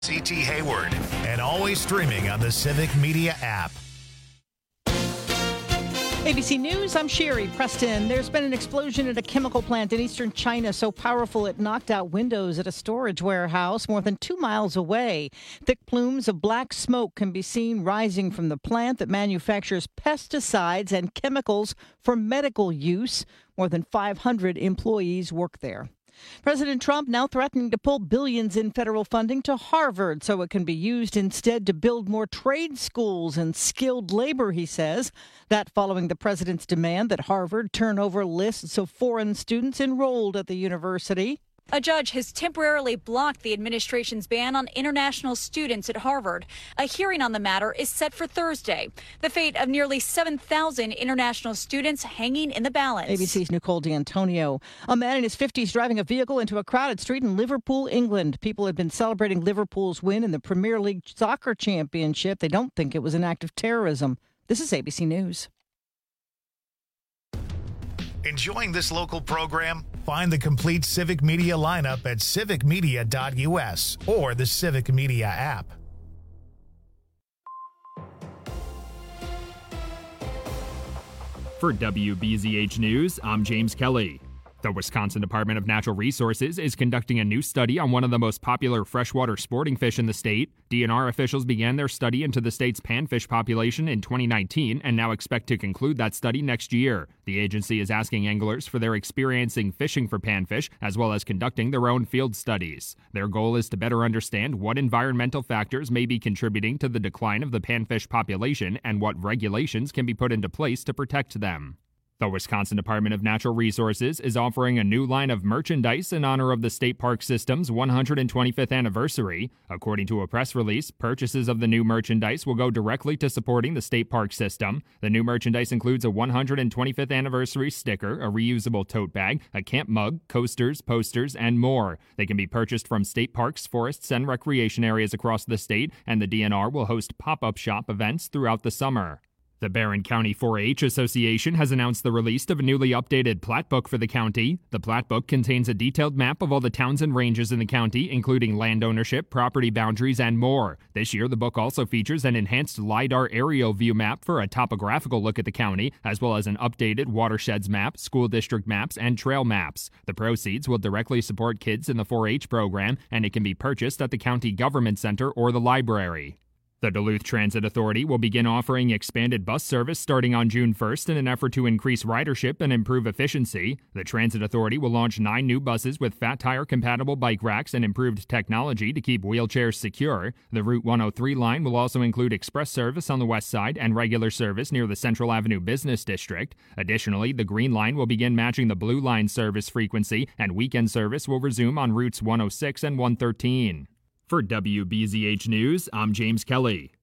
C.T. Hayward, and always streaming on the Civic Media app. ABC News, I'm Sherry Preston. There's been an explosion at a chemical plant in eastern China so powerful it knocked out windows at a storage warehouse more than 2 miles away. Thick plumes of black smoke can be seen rising from the plant that manufactures pesticides and chemicals for medical use. More than 500 employees work there. President Trump now threatening to pull billions in federal funding to Harvard so it can be used instead to build more trade schools and skilled labor, he says. That following the president's demand that Harvard turn over lists of foreign students enrolled at the university. A judge has temporarily blocked the administration's ban on international students at Harvard. A hearing on the matter is set for Thursday. The fate of nearly 7,000 international students hanging in the balance. ABC's Nicole D'Antonio. A man in his 50s driving a vehicle into a crowded street in Liverpool, England. People had been celebrating Liverpool's win in the Premier League Soccer Championship. They don't think it was an act of terrorism. This is ABC News. Enjoying this local program? Find the complete Civic Media lineup at civicmedia.us or the Civic Media app. For WBZH News, I'm James Kelly. The Wisconsin Department of Natural Resources is conducting a new study on one of the most popular freshwater sporting fish in the state. DNR officials began their study into the state's panfish population in 2019 and now expect to conclude that study next year. The agency is asking anglers for their experience in fishing for panfish, as well as conducting their own field studies. Their goal is to better understand what environmental factors may be contributing to the decline of the panfish population and what regulations can be put into place to protect them. The Wisconsin Department of Natural Resources is offering a new line of merchandise in honor of the state park system's 125th anniversary. According to a press release, purchases of the new merchandise will go directly to supporting the state park system. The new merchandise includes a 125th anniversary sticker, a reusable tote bag, a camp mug, coasters, posters, and more. They can be purchased from state parks, forests, and recreation areas across the state, and the DNR will host pop-up shop events throughout the summer. The Barron County 4-H Association has announced the release of a newly updated plat book for the county. The plat book contains a detailed map of all the towns and ranges in the county, including land ownership, property boundaries, and more. This year, the book also features an enhanced LiDAR aerial view map for a topographical look at the county, as well as an updated watersheds map, school district maps, and trail maps. The proceeds will directly support kids in the 4-H program, and it can be purchased at the county government center or the library. The Duluth Transit Authority will begin offering expanded bus service starting on June 1st in an effort to increase ridership and improve efficiency. The Transit Authority will launch 9 new buses with fat tire-compatible bike racks and improved technology to keep wheelchairs secure. The Route 103 line will also include express service on the west side and regular service near the Central Avenue Business District. Additionally, the Green Line will begin matching the Blue Line service frequency, and weekend service will resume on routes 106 and 113. For WBZH News, I'm James Kelly.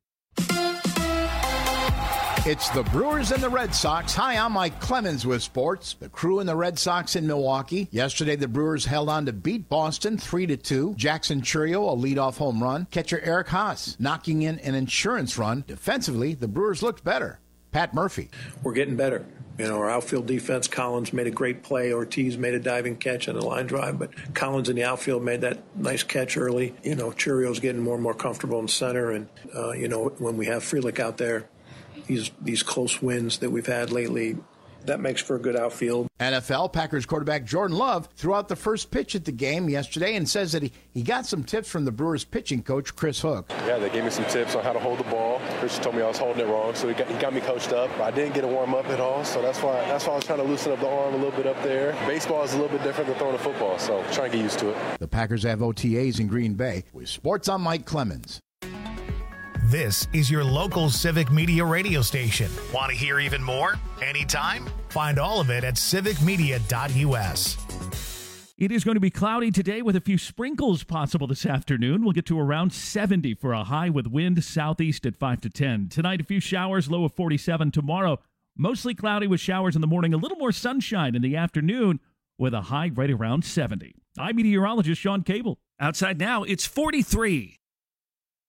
It's the Brewers and the Red Sox. Hi, I'm Mike Clemens with sports. The Crew and the Red Sox in Milwaukee. Yesterday, the Brewers held on to beat Boston 3-2. Jackson Chourio, a leadoff home run. Catcher Eric Haas knocking in an insurance run. Defensively, the Brewers looked better. Pat Murphy. We're getting better. You know, our outfield defense, Collins made a great play. Ortiz made a diving catch on a line drive, but Collins in the outfield made that nice catch early. You know, Chourio's getting more and more comfortable in center, and, you know, when we have Frelick out there, these close wins that we've had lately, that makes for a good outfield. NFL Packers quarterback Jordan Love threw out the first pitch at the game yesterday and says that he got some tips from the Brewers pitching coach Chris Hook. Yeah, they gave me some tips on how to hold the ball. Chris told me I was holding it wrong, so he got me coached up. I didn't get a warm up at all, so that's why I was trying to loosen up the arm a little bit up there. Baseball is a little bit different than throwing a football, so trying to get used to it. The Packers have OTAs in Green Bay. With sports, I'm Mike Clemens. This is your local Civic Media radio station. Want to hear even more? Anytime? Find all of it at civicmedia.us. It is going to be cloudy today with a few sprinkles possible this afternoon. We'll get to around 70 for a high with wind southeast at 5 to 10. Tonight, a few showers, low of 47. Tomorrow, mostly cloudy with showers in the morning, a little more sunshine in the afternoon with a high right around 70. I'm meteorologist Sean Cable. Outside now, it's 43.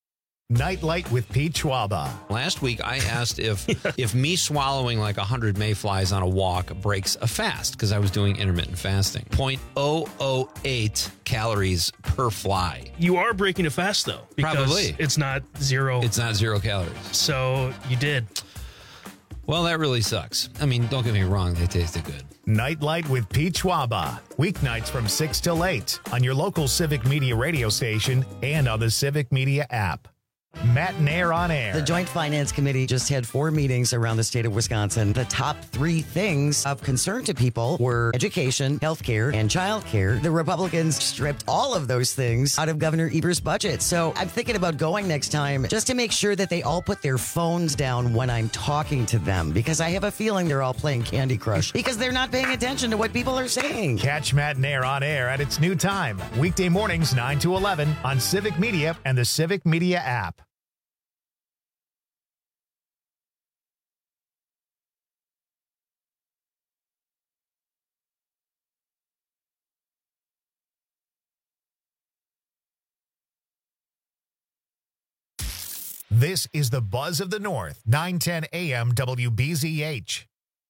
Nightlight with Pete Schwaba. Last week, I asked if me swallowing like 100 mayflies on a walk breaks a fast, because I was doing intermittent fasting. 0.008 calories per fly. You are breaking a fast, though. Because Probably. it's not zero. It's not 0 calories. So you did. Well, that really sucks. I mean, don't get me wrong, they tasted good. Nightlight with Pete Schwaba. Weeknights from 6 till 8 on your local Civic Media radio station and on the Civic Media app. Matt and Air on Air. The Joint Finance Committee just had 4 meetings around the state of Wisconsin. The top 3 things of concern to people were education, healthcare, and childcare. The Republicans stripped all of those things out of Governor Evers' budget. So I'm thinking about going next time just to make sure that they all put their phones down when I'm talking to them, because I have a feeling they're all playing Candy Crush because they're not paying attention to what people are saying. Catch Matt and Air on Air at its new time. Weekday mornings 9 to 11 on Civic Media and the Civic Media app. This is the Buzz of the North, 910 AM WBZH.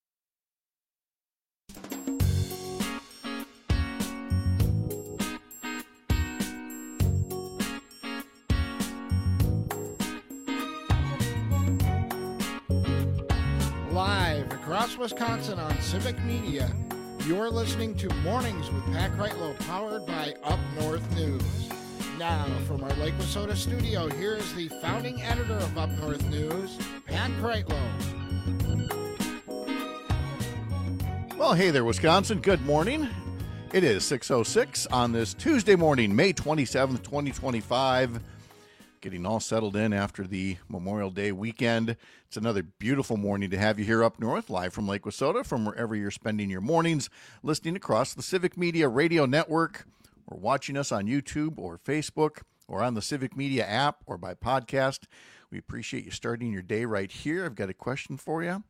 Live across Wisconsin on Civic Media, you're listening to Mornings with Pat Kreitlow, powered by Up North News. Now, from our Lake Wissota studio, here is the founding editor of Up North News, Pat Kreitlow. Well, hey there, Wisconsin. Good morning. It is 6:06 on this Tuesday morning, May 27th, 2025. Getting all settled in after the Memorial Day weekend. It's another beautiful morning to have you here up north, live from Lake Wissota, from wherever you're spending your mornings, listening across the Civic Media Radio Network, or watching us on YouTube or Facebook or on the Civic Media app or by podcast. We appreciate you starting your day right here. I've got a question for you.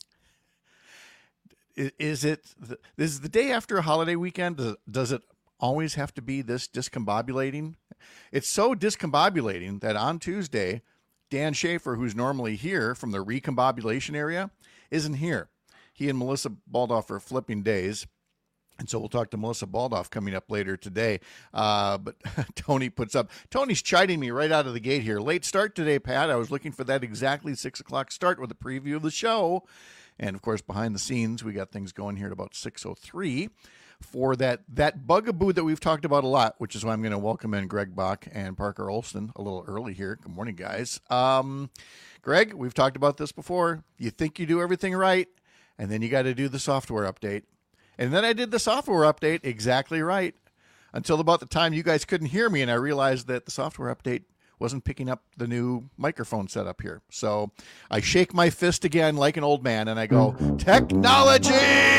This is the day after a holiday weekend? Does it always have to be this discombobulating? It's so discombobulating that on Tuesday, Dan Schaefer, who's normally here from the recombobulation area, isn't here. He and Melissa Baldoff are flipping days. And so we'll talk to Melissa Baldoff coming up later today. But Tony puts up, Tony's chiding me right out of the gate here. Late start today, Pat. I was looking for that exactly 6 o'clock start with a preview of the show. And, of course, behind the scenes, we got things going here at about 6:03 for that bugaboo that we've talked about a lot, which is why I'm going to welcome in Greg Bach and Parker Olson a little early here. Good morning, guys. Greg, we've talked about this before. You think you do everything right, and then you got to do the software update. And then I did the software update exactly right until about the time you guys couldn't hear me, and I realized that the software update wasn't picking up the new microphone setup here. So I shake my fist again like an old man, and I go, technology!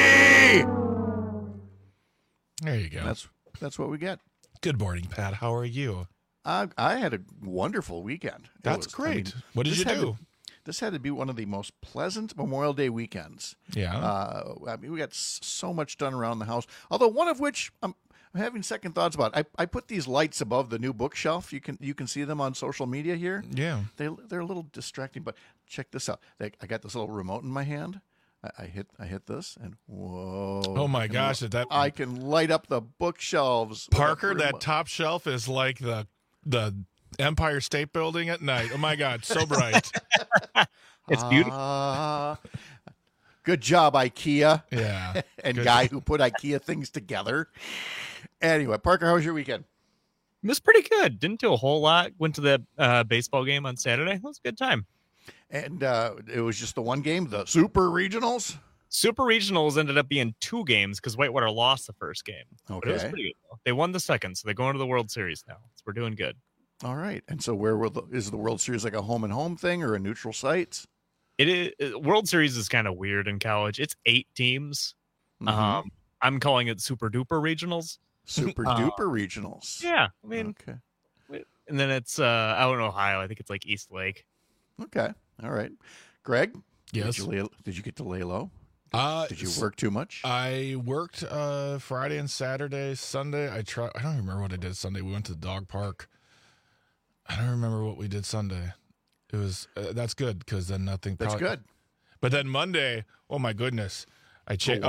There you go. That's what we get. Good morning, Pat. How are you? I had a wonderful weekend. That's great. What did you do? This had to be one of the most pleasant Memorial Day weekends. Yeah. We got so much done around the house. Although one of which I'm having second thoughts about. I put these lights above the new bookshelf. You can see them on social media here. Yeah. They're a little distracting, but check this out. I got this little remote in my hand. I hit this, and whoa! Oh my gosh! I can light up the bookshelves. Parker, that top shelf is like the Empire State Building at night. Oh my God, so bright. It's beautiful. Good job, IKEA. Yeah. And guy who put IKEA things together. Anyway, Parker, how was your weekend? It was pretty good. Didn't do a whole lot. Went to the baseball game on Saturday. It was a good time. And it was just the one game, the Super Regionals? Super Regionals ended up being 2 games because Whitewater lost the first game. Okay. But it was pretty good, though. They won the second, so they're going to the World Series now. So we're doing good. All right. And so is the World Series like a home-and-home thing or a neutral site? It is. World Series is kind of weird in college. It's 8 teams. Mm-hmm. I'm calling it Super Duper Regionals. Super Duper Regionals. Yeah. I mean, okay. And then it's out in Ohio. I think it's like East Lake. Okay. All right. Greg? Yes. Did you get to lay low? Did you work too much? I worked Friday and Saturday. Sunday, I don't remember what I did Sunday. We went to the dog park. I don't remember what we did Sunday. It was that's good because then nothing. That's good. But then Monday, oh my goodness, I changed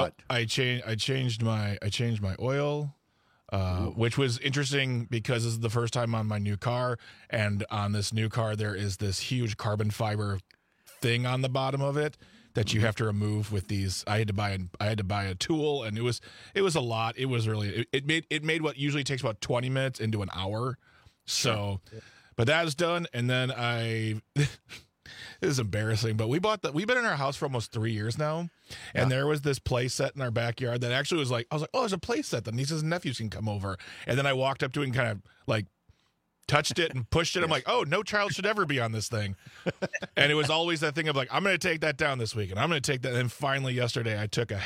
my oil, which was interesting because this is the first time on my new car, and on this new car there is this huge carbon fiber thing on the bottom of it that you have to remove with these. I had to buy a tool, and it was a lot. It was really it made what usually takes about 20 minutes into an hour. So, but that is done, and then it is embarrassing, but we've been in our house for almost 3 years now, and there was this play set in our backyard that actually was like, I was like, oh, there's a play set that nieces and nephews can come over, and then I walked up to it and kind of like touched it and pushed it. I'm like, oh, no child should ever be on this thing. And it was always that thing of like, I'm going to take that down this week, and I'm going to take that. And then finally yesterday I took a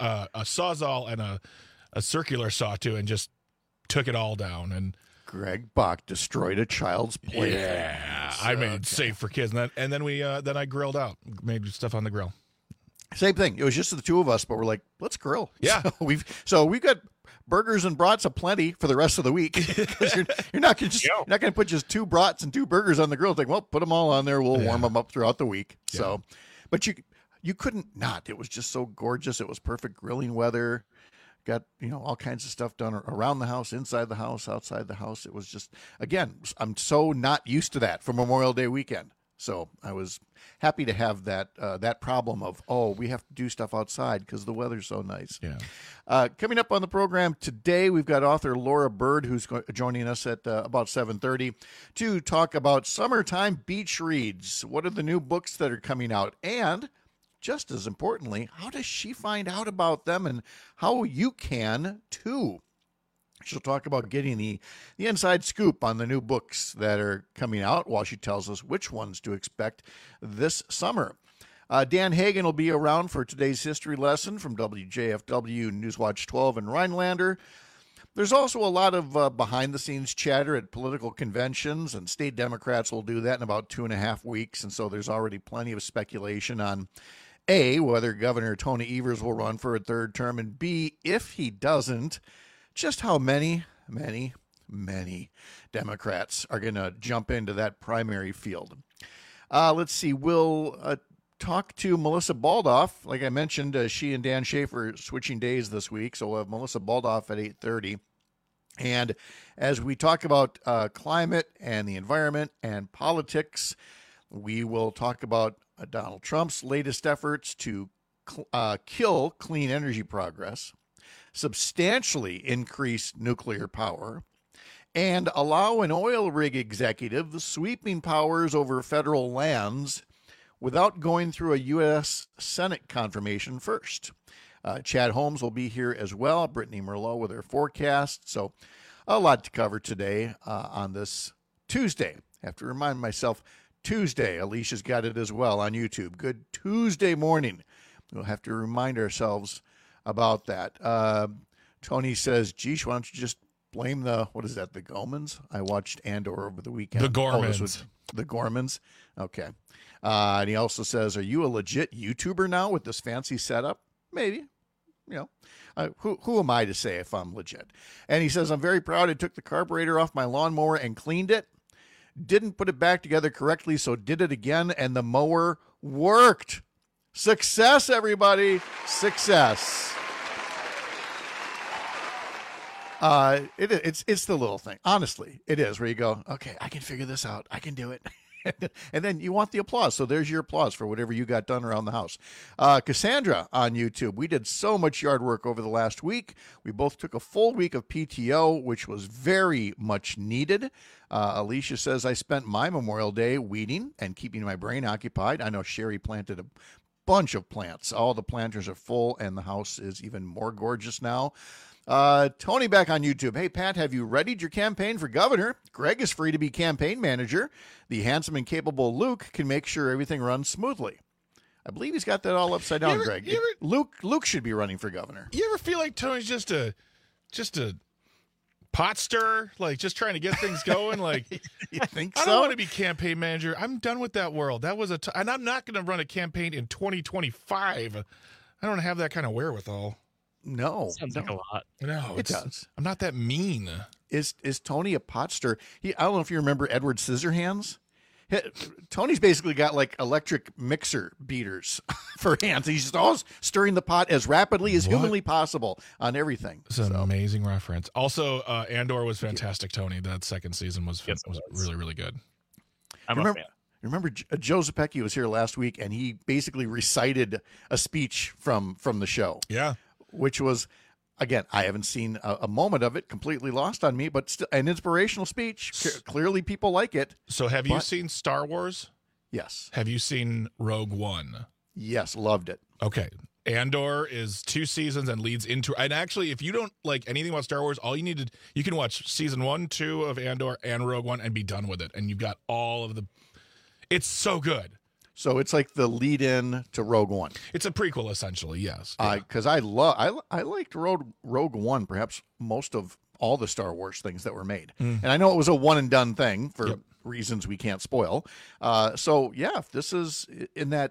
Sawzall and a circular saw to and just took it all down. And Greg Bach destroyed a child's play. Yeah, I made it safe for kids. And then I grilled out, made stuff on the grill. Same thing. It was just the two of us, but we're like, let's grill. Yeah. So we've got burgers and brats aplenty for the rest of the week. You're not going to put just 2 brats and 2 burgers on the grill. It's like, well, put them all on there. We'll warm them up throughout the week. Yeah. So, but you couldn't not. It was just so gorgeous. It was perfect grilling weather. Got, all kinds of stuff done around the house, inside the house, outside the house. It was just, again, I'm so not used to that for Memorial Day weekend. So I was happy to have that problem of, we have to do stuff outside because the weather's so nice. Yeah. Coming up on the program today, we've got author Laura Bird, who's joining us at about 7:30 to talk about summertime beach reads. What are the new books that are coming out? And just as importantly, how does she find out about them and how you can too? She'll talk about getting the inside scoop on the new books that are coming out while she tells us which ones to expect this summer. Dan Hagan will be around for today's history lesson from WJFW Newswatch 12 in Rhinelander. There's also a lot of behind-the-scenes chatter at political conventions, and state Democrats will do that in about 2.5 weeks, and so there's already plenty of speculation on A, whether Governor Tony Evers will run for a third term, and B, if he doesn't, just how many Democrats are going to jump into that primary field. Let's see. We'll talk to Melissa Baldoff. Like I mentioned, she and Dan Schaefer are switching days this week, so we'll have Melissa Baldoff at 8:30. And as we talk about climate and the environment and politics, we will talk about Donald Trump's latest efforts to kill clean energy progress, substantially increase nuclear power, and allow an oil rig executive sweeping powers over federal lands without going through a U.S. Senate confirmation first. Chad Holmes will be here as well, Brittany Merlot with her forecast. So a lot to cover today on this Tuesday. I have to remind myself, Tuesday. Alicia's got it as well on YouTube. Good Tuesday morning. We'll have to remind ourselves about that. Tony says, geesh, why don't you just blame the Gormans? I watched Andor over the weekend. The Gormans. The Gormans. Okay. And he also says, are you a legit YouTuber now with this fancy setup? Maybe. Who am I to say if I'm legit? And he says, I'm very proud I took the carburetor off my lawnmower and cleaned it. Didn't put it back together correctly, so did it again, and the mower worked. Success, everybody. Success. It's the little thing. Honestly, it is where you go, okay, I can figure this out. I can do it. And then you want the applause. So there's your applause for whatever you got done around the house. Cassandra on YouTube. We did so much yard work over the last week. We both took a full week of PTO, which was very much needed. Alicia says, I spent my Memorial Day weeding and keeping my brain occupied. I know Sherry planted a bunch of plants. All the planters are full, and the house is even more gorgeous now. Tony back on YouTube. Hey, Pat, have you readied your campaign for governor? Greg is free to be campaign manager. The handsome and capable Luke can make sure everything runs smoothly. I believe he's got that all upside down, Greg. Luke should be running for governor. You ever feel like Tony's just a pot stirrer, like just trying to get things going? Like, you think so? I don't want to be campaign manager. I'm done with that world. That was and I'm not going to run a campaign in 2025. I don't have that kind of wherewithal. No. Sounds like a lot. No, it does. I'm not that mean. is Tony a pot stirrer? I don't know if you remember Edward Scissorhands. Tony's basically got like electric mixer beaters for hands. He's just always stirring the pot as rapidly as humanly possible on everything. It's an amazing reference. Also, Andor was fantastic, Tony. That second season was really, really good. Remember Joe Zepecki was here last week, and he basically recited a speech from the show. Yeah. Which was, again, I haven't seen a moment of it, completely lost on me, but still an inspirational speech. Clearly people like it. So have you seen Star Wars? Yes. Have you seen Rogue One? Yes, loved it. Okay. Andor is 2 seasons and leads into, and actually, if you don't like anything about Star Wars, you can watch season 1, 2 of Andor and Rogue One and be done with it. And you've got all of it's so good. So it's like the lead in to Rogue One. It's a prequel, essentially, yes. Because I liked Rogue One, perhaps most of all the Star Wars things that were made. And I know it was a one and done thing for reasons we can't spoil. So yeah, if this is in that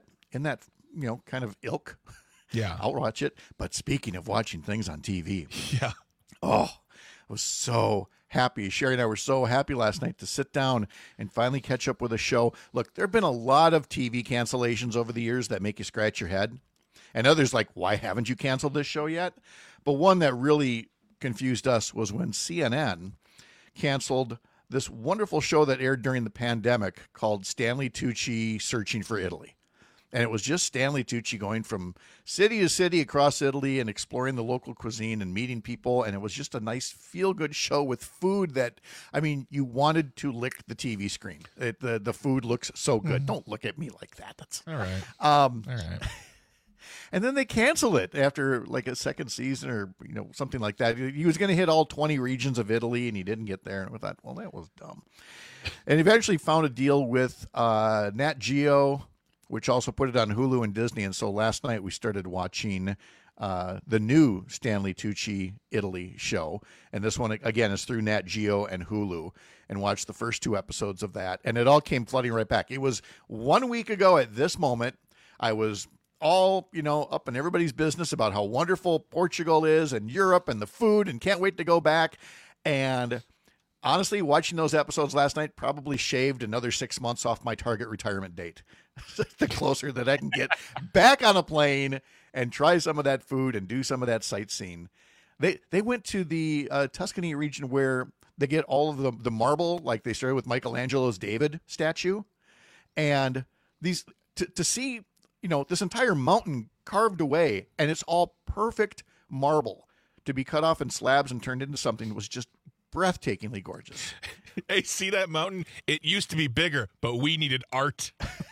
kind of ilk, yeah, I'll watch it. But speaking of watching things on TV, yeah, I was so happy. Sherry and I were so happy last night to sit down and finally catch up with a show. Look, there have been a lot of TV cancellations over the years that make you scratch your head. And others like, why haven't you canceled this show yet? But one that really confused us was when CNN canceled this wonderful show that aired during the pandemic called Stanley Tucci Searching for Italy. And it was just Stanley Tucci going from city to city across Italy and exploring the local cuisine and meeting people. And it was just a nice feel-good show with food that, I mean, you wanted to lick the TV screen. The food looks so good. Don't look at me like that. That's all right. All right. And then they canceled it after like a second season or something like that. He was going to hit all 20 regions of Italy, and he didn't get there. And we thought, well, that was dumb. And eventually found a deal with Nat Geo, which also put it on Hulu and Disney. And so last night we started watching the new Stanley Tucci Italy show. And this one, again, is through Nat Geo and Hulu, and watched the first 2 episodes of that. And it all came flooding right back. It was 1 week ago at this moment. I was all, up in everybody's business about how wonderful Portugal is and Europe and the food and can't wait to go back. And honestly, watching those episodes last night probably shaved another 6 months off my target retirement date. The closer that I can get back on a plane and try some of that food and do some of that sightseeing. They went to the Tuscany region where they get all of the marble, like they started with Michelangelo's David statue. And these to see, this entire mountain carved away, and it's all perfect marble to be cut off in slabs and turned into something that was just breathtakingly gorgeous. Hey, see that mountain? It used to be bigger, but we needed art.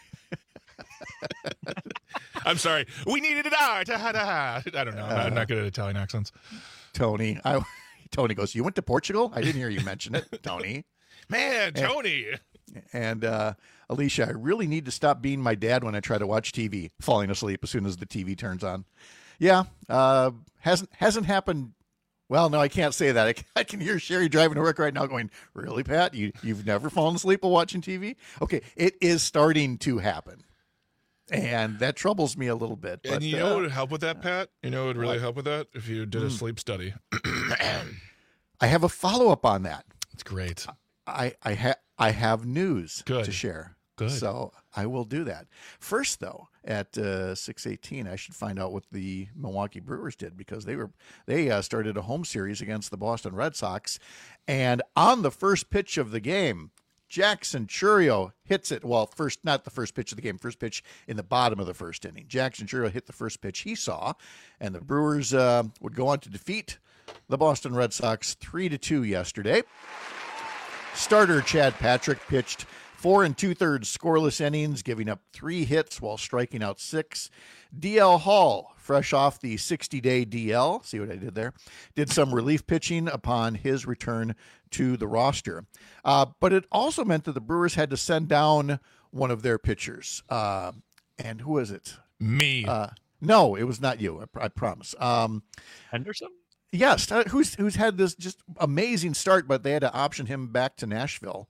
I'm sorry. We needed art. I don't know. I'm not good at Italian accents. Tony goes, you went to Portugal? I didn't hear you mention it, Tony. Man, Tony. And Alicia, I really need to stop being my dad when I try to watch TV, falling asleep as soon as the TV turns on. Yeah, hasn't happened. Well, no, I can't say that. I can hear Sherry driving to work right now going, really, Pat? You've never fallen asleep while watching TV? Okay, it is starting to happen. And that troubles me a little bit. And but, what would help with that, Pat? What would really help with that? If you did a sleep study. I have a follow-up on that. It's great. I have news to share. Good. So I will do that. First, though, at 6:18, I should find out what the Milwaukee Brewers did, because they started a home series against the Boston Red Sox. And on the first pitch of the game, Jackson Chourio hits it. Well, not the first pitch of the game, first pitch in the bottom of the first inning. Jackson Chourio hit the first pitch he saw, and the Brewers would go on to defeat the Boston Red Sox 3-2 yesterday. Starter Chad Patrick pitched 4 2/3 scoreless innings, giving up 3 hits while striking out 6. DL Hall, fresh off the 60-day DL, see what I did there, did some relief pitching upon his return to the roster. But it also meant that the Brewers had to send down one of their pitchers. And who was it? Me. No, it was not you, I promise. Henderson? Yes, who's had this just amazing start, but they had to option him back to Nashville.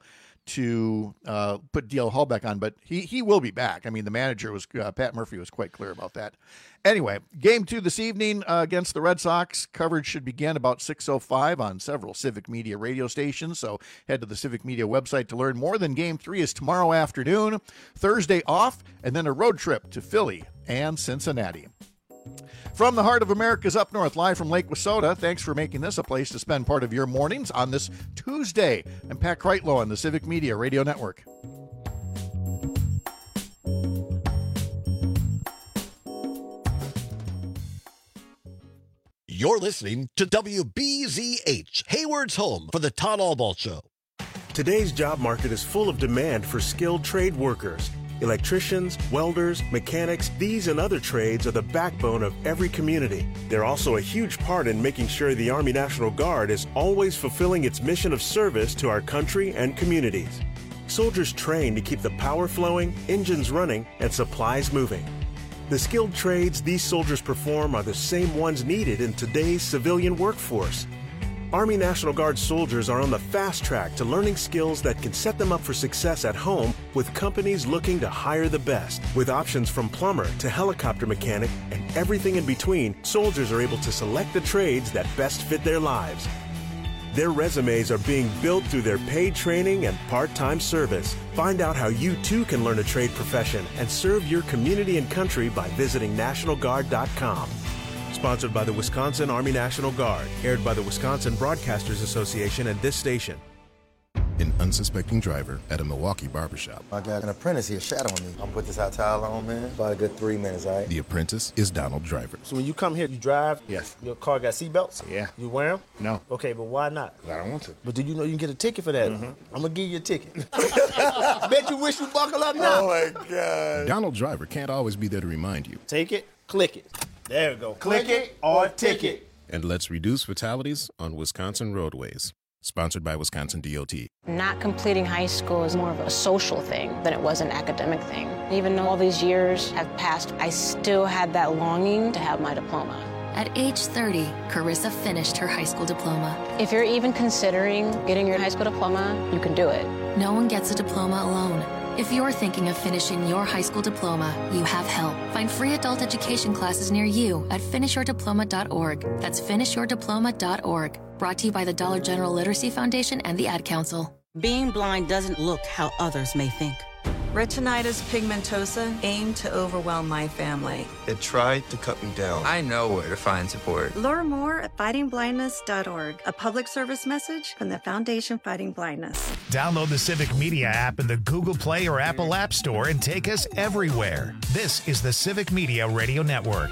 to put DL Hall back on, but he will be back. I mean, the manager was Pat Murphy was quite clear about that. Anyway, game 2 this evening against the Red Sox. Coverage should begin about 6:05 on several Civic Media radio stations, so head to the Civic Media website to learn more. Then game 3 is tomorrow afternoon, Thursday off, and then a road trip to Philly and Cincinnati. From the heart of America's up north, live from Lake Wissota, thanks for making this a place to spend part of your mornings on this Tuesday. I'm Pat Kreitlow on the Civic Media Radio Network. You're listening to WBZH, Hayward's home for the Todd Albaugh Show. Today's job market is full of demand for skilled trade workers. Electricians, welders, mechanics, these and other trades are the backbone of every community. They're also a huge part in making sure the Army National Guard is always fulfilling its mission of service to our country and communities. Soldiers train to keep the power flowing, engines running, and supplies moving. The skilled trades these soldiers perform are the same ones needed in today's civilian workforce. Army National Guard soldiers are on the fast track to learning skills that can set them up for success at home with companies looking to hire the best. With options from plumber to helicopter mechanic and everything in between, soldiers are able to select the trades that best fit their lives. Their resumes are being built through their paid training and part-time service. Find out how you too can learn a trade profession and serve your community and country by visiting NationalGuard.com. Sponsored by the Wisconsin Army National Guard. Aired by the Wisconsin Broadcasters Association and this station. An unsuspecting driver at a Milwaukee barbershop. I got an apprentice here shadowing me. I'm gonna put this hot towel on, man. About a good 3 minutes, all right? The apprentice is Donald Driver. So when you come here, you drive? Yes. Your car got seatbelts? Yeah. You wear them? No. Okay, but why not? I don't want to. But do you know you can get a ticket for that? I'm gonna give you a ticket. Bet you wish you buckle up now. Oh my God. Donald Driver can't always be there to remind you. Take it, click it. There we go. Click it or ticket. And let's reduce fatalities on Wisconsin roadways. Sponsored by Wisconsin DOT. Not completing high school is more of a social thing than it was an academic thing. Even though all these years have passed, I still had that longing to have my diploma. At age 30, Carissa finished her high school diploma. If you're even considering getting your high school diploma, you can do it. No one gets a diploma alone. If you're thinking of finishing your high school diploma, you have help. Find free adult education classes near you at finishyourdiploma.org. That's finishyourdiploma.org. Brought to you by the Dollar General Literacy Foundation and the Ad Council. Being blind doesn't look how others may think. Retinitis pigmentosa aimed to overwhelm my family. It tried to cut me down. I know where to find support. Learn more at fightingblindness.org. A public service message from the Foundation Fighting Blindness. Download the Civic Media app in the Google Play or Apple App Store and take us everywhere. This is the Civic Media Radio Network.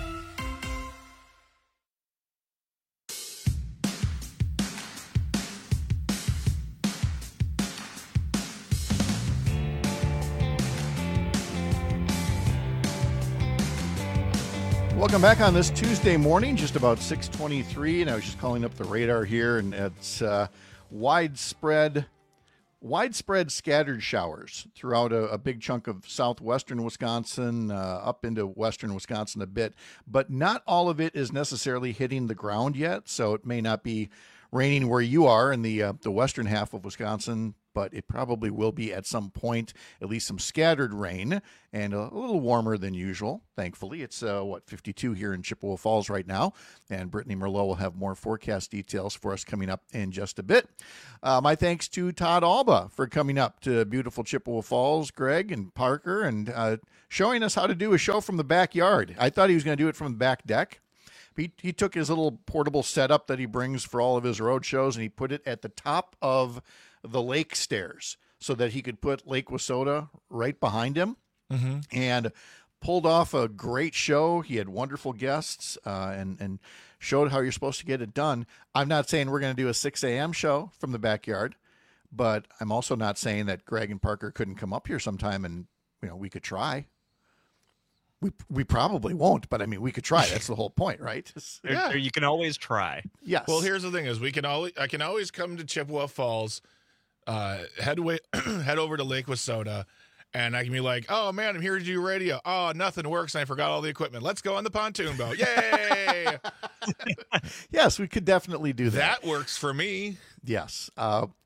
Welcome back on this Tuesday morning, just about 6:23, and I was just calling up the radar here, and it's widespread scattered showers throughout a big chunk of southwestern Wisconsin, up into western Wisconsin a bit, but not all of it is necessarily hitting the ground yet, so it may not be raining where you are in the western half of Wisconsin, but it probably will be at some point, at least some scattered rain, and a little warmer than usual, thankfully. It's, 52 here in Chippewa Falls right now, and Brittany Merlot will have more forecast details for us coming up in just a bit. My thanks to Todd Albaugh for coming up to beautiful Chippewa Falls, Greg and Parker, and showing us how to do a show from the backyard. I thought he was going to do it from the back deck. He took his little portable setup that he brings for all of his road shows, and he put it at the top of the lake stairs so that he could put Lake Wissota right behind him, and pulled off a great show. He had wonderful guests and showed how you're supposed to get it done. I'm not saying we're going to do a 6 a.m. show from the backyard, but I'm also not saying that Greg and Parker couldn't come up here sometime and we could try. We probably won't, but I mean, we could try. That's the whole point, right? Yeah. You can always try. Yes. Well, here's the thing: is I can always come to Chippewa Falls, head over to Lake Wissota, and I can be like, "Oh man, I'm here to do radio. Oh, nothing works, and I forgot all the equipment. Let's go on the pontoon boat. Yay!" Yes, we could definitely do that. That works for me. Yes.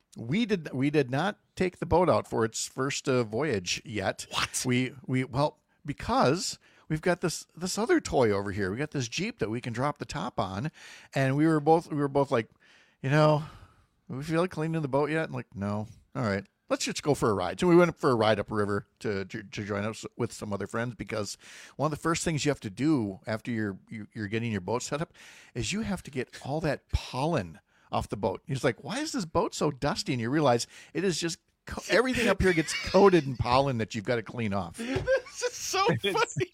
We did not take the boat out for its first voyage yet. What? Because we've got this other toy over here. We got this Jeep that we can drop the top on, and we were both like, do we feel like cleaning the boat yet? And like, no. All right, let's just go for a ride. So we went for a ride upriver to join us with some other friends, because one of the first things you have to do after you're getting your boat set up is you have to get all that pollen off the boat. It's like, why is this boat so dusty? And you realize it is just everything up here gets coated in pollen that you've got to clean off. This is so funny.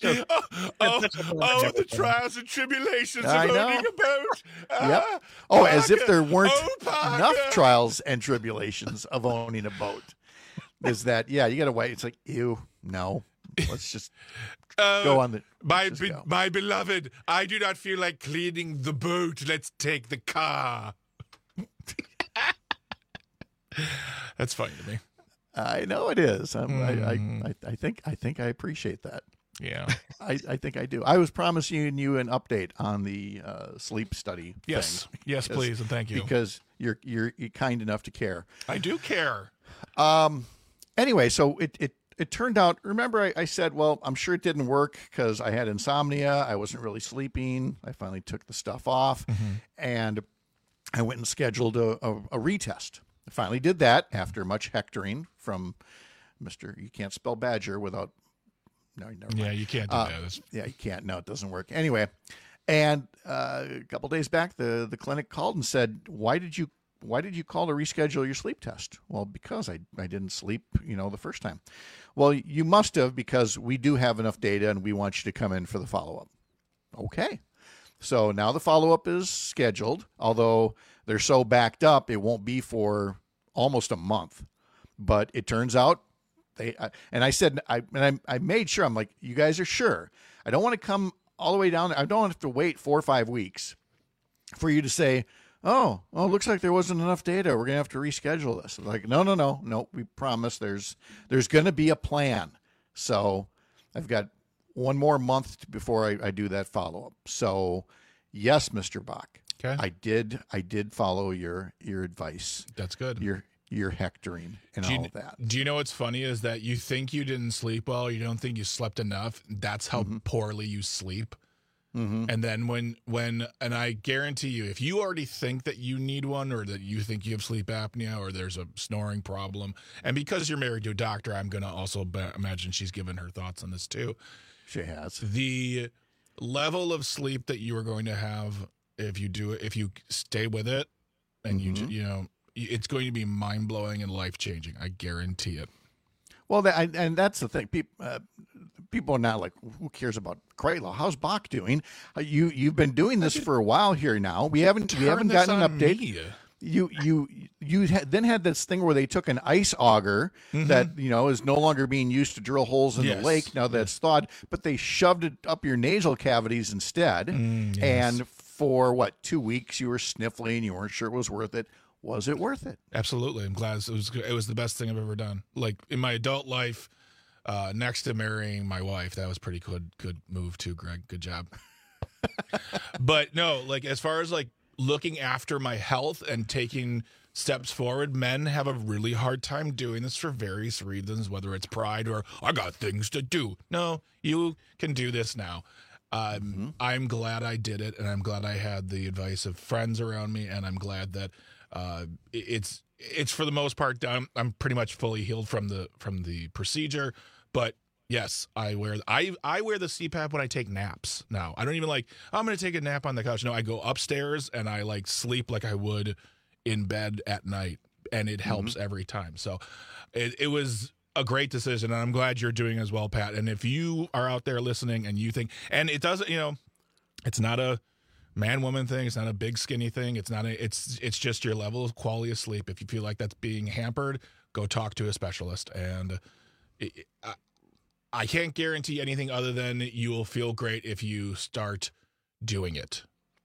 The trials and tribulations of owning a boat. Yep. As if there weren't enough trials and tribulations of owning a boat. Is that, you got to wait. It's like, ew, no. Let's just go on the... My beloved, I do not feel like cleaning the boat. Let's take the car. That's funny to me. I know it is. I think I appreciate that. Yeah, I think I do. I was promising you an update on the sleep study. Yes, thing. Yes, please, and thank you. Because you're kind enough to care. I do care. Anyway, so it turned out. Remember, I said, well, I'm sure it didn't work because I had insomnia. I wasn't really sleeping. I finally took the stuff off, and I went and scheduled a retest. I finally did that after much hectoring from Mr. You can't spell Badger without. No, never mind. Yeah, you can't do that. Yeah, you can't. No, it doesn't work. Anyway, and a couple days back, the clinic called and said, why did you call to reschedule your sleep test? Well, because I didn't sleep, the first time. Well, you must have, because we do have enough data and we want you to come in for the follow-up. Okay. So now the follow-up is scheduled, although they're so backed up, it won't be for almost a month. But it turns out I made sure, I'm like, you guys are sure. I don't want to come all the way down. I don't have to wait 4 or 5 weeks for you to say, oh, looks like there wasn't enough data. We're going to have to reschedule this. I'm like, no. We promise there's going to be a plan. So I've got one more month before I do that follow-up. So yes, Mr. Bach. Okay. I did follow your advice. That's good. Your hectoring and all of that. Do you know what's funny is that you think you didn't sleep well, you don't think you slept enough. That's how poorly you sleep. Mm-hmm. And then and I guarantee you, if you already think that you need one, or that you think you have sleep apnea, or there's a snoring problem, and because you're married to a doctor, I'm going to also imagine she's given her thoughts on this too. She has. The level of sleep that you are going to have if you stay with it, and it's going to be mind-blowing and life-changing. I guarantee it. Well, and that's the thing. People are not like, who cares about Kreitlow? How's Bach doing? You've been doing this for a while here now. We haven't gotten an update. Me. You then had this thing where they took an ice auger that is no longer being used to drill holes in the lake now that it's thawed, but they shoved it up your nasal cavities instead. Yes. And for 2 weeks you were sniffling, you weren't sure it was worth it. Was it worth it? Absolutely. I'm glad it was the best thing I've ever done. Like in my adult life, next to marrying my wife, that was pretty good move too, Greg. Good job. But no, like as far as like looking after my health and taking steps forward, men have a really hard time doing this for various reasons, whether it's pride or I got things to do. No, you can do this now. I'm glad I did it, and I'm glad I had the advice of friends around me, and I'm glad that it's for the most part done. I'm pretty much fully healed from the procedure, but yes, I wear the CPAP when I take naps now. I don't even I'm going to take a nap on the couch. No, I go upstairs and I sleep like I would in bed at night, and it helps every time. So it was a great decision, and I'm glad you're doing as well, Pat. And if you are out there listening and you think, and it doesn't, it's not a man-woman thing. It's not a big skinny thing. It's just your level of quality of sleep. If you feel like that's being hampered, go talk to a specialist. And I can't guarantee anything other than you will feel great if you start doing it.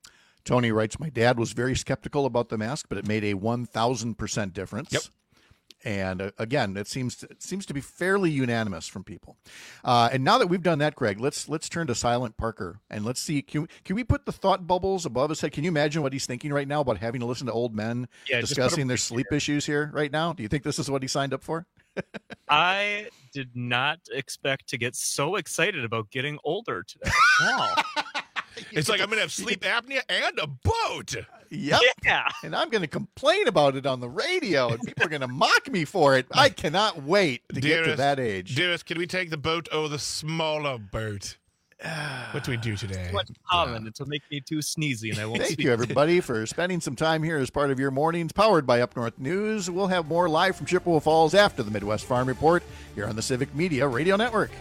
Tony writes, my dad was very skeptical about the mask, but it made a 1,000% difference. Yep. And again, it seems to be fairly unanimous from people. And now that we've done that, Greg, let's turn to Silent Parker and let's see. Can we put the thought bubbles above his head? Can you imagine what he's thinking right now about having to listen to old men discussing their sleep issues here right now? Do you think this is what he signed up for? I did not expect to get so excited about getting older today. Wow. It's like I'm going to have sleep apnea and a boat. Yep. Yeah. And I'm going to complain about it on the radio, and people are going to mock me for it. I cannot wait to get to that age. Dearest, can we take the boat or the smaller boat? What do we do today? What's common? It'll make me too sneezy, and I won't. Thank you, everybody, for spending some time here as part of your mornings, powered by Up North News. We'll have more live from Chippewa Falls after the Midwest Farm Report here on the Civic Media Radio Network.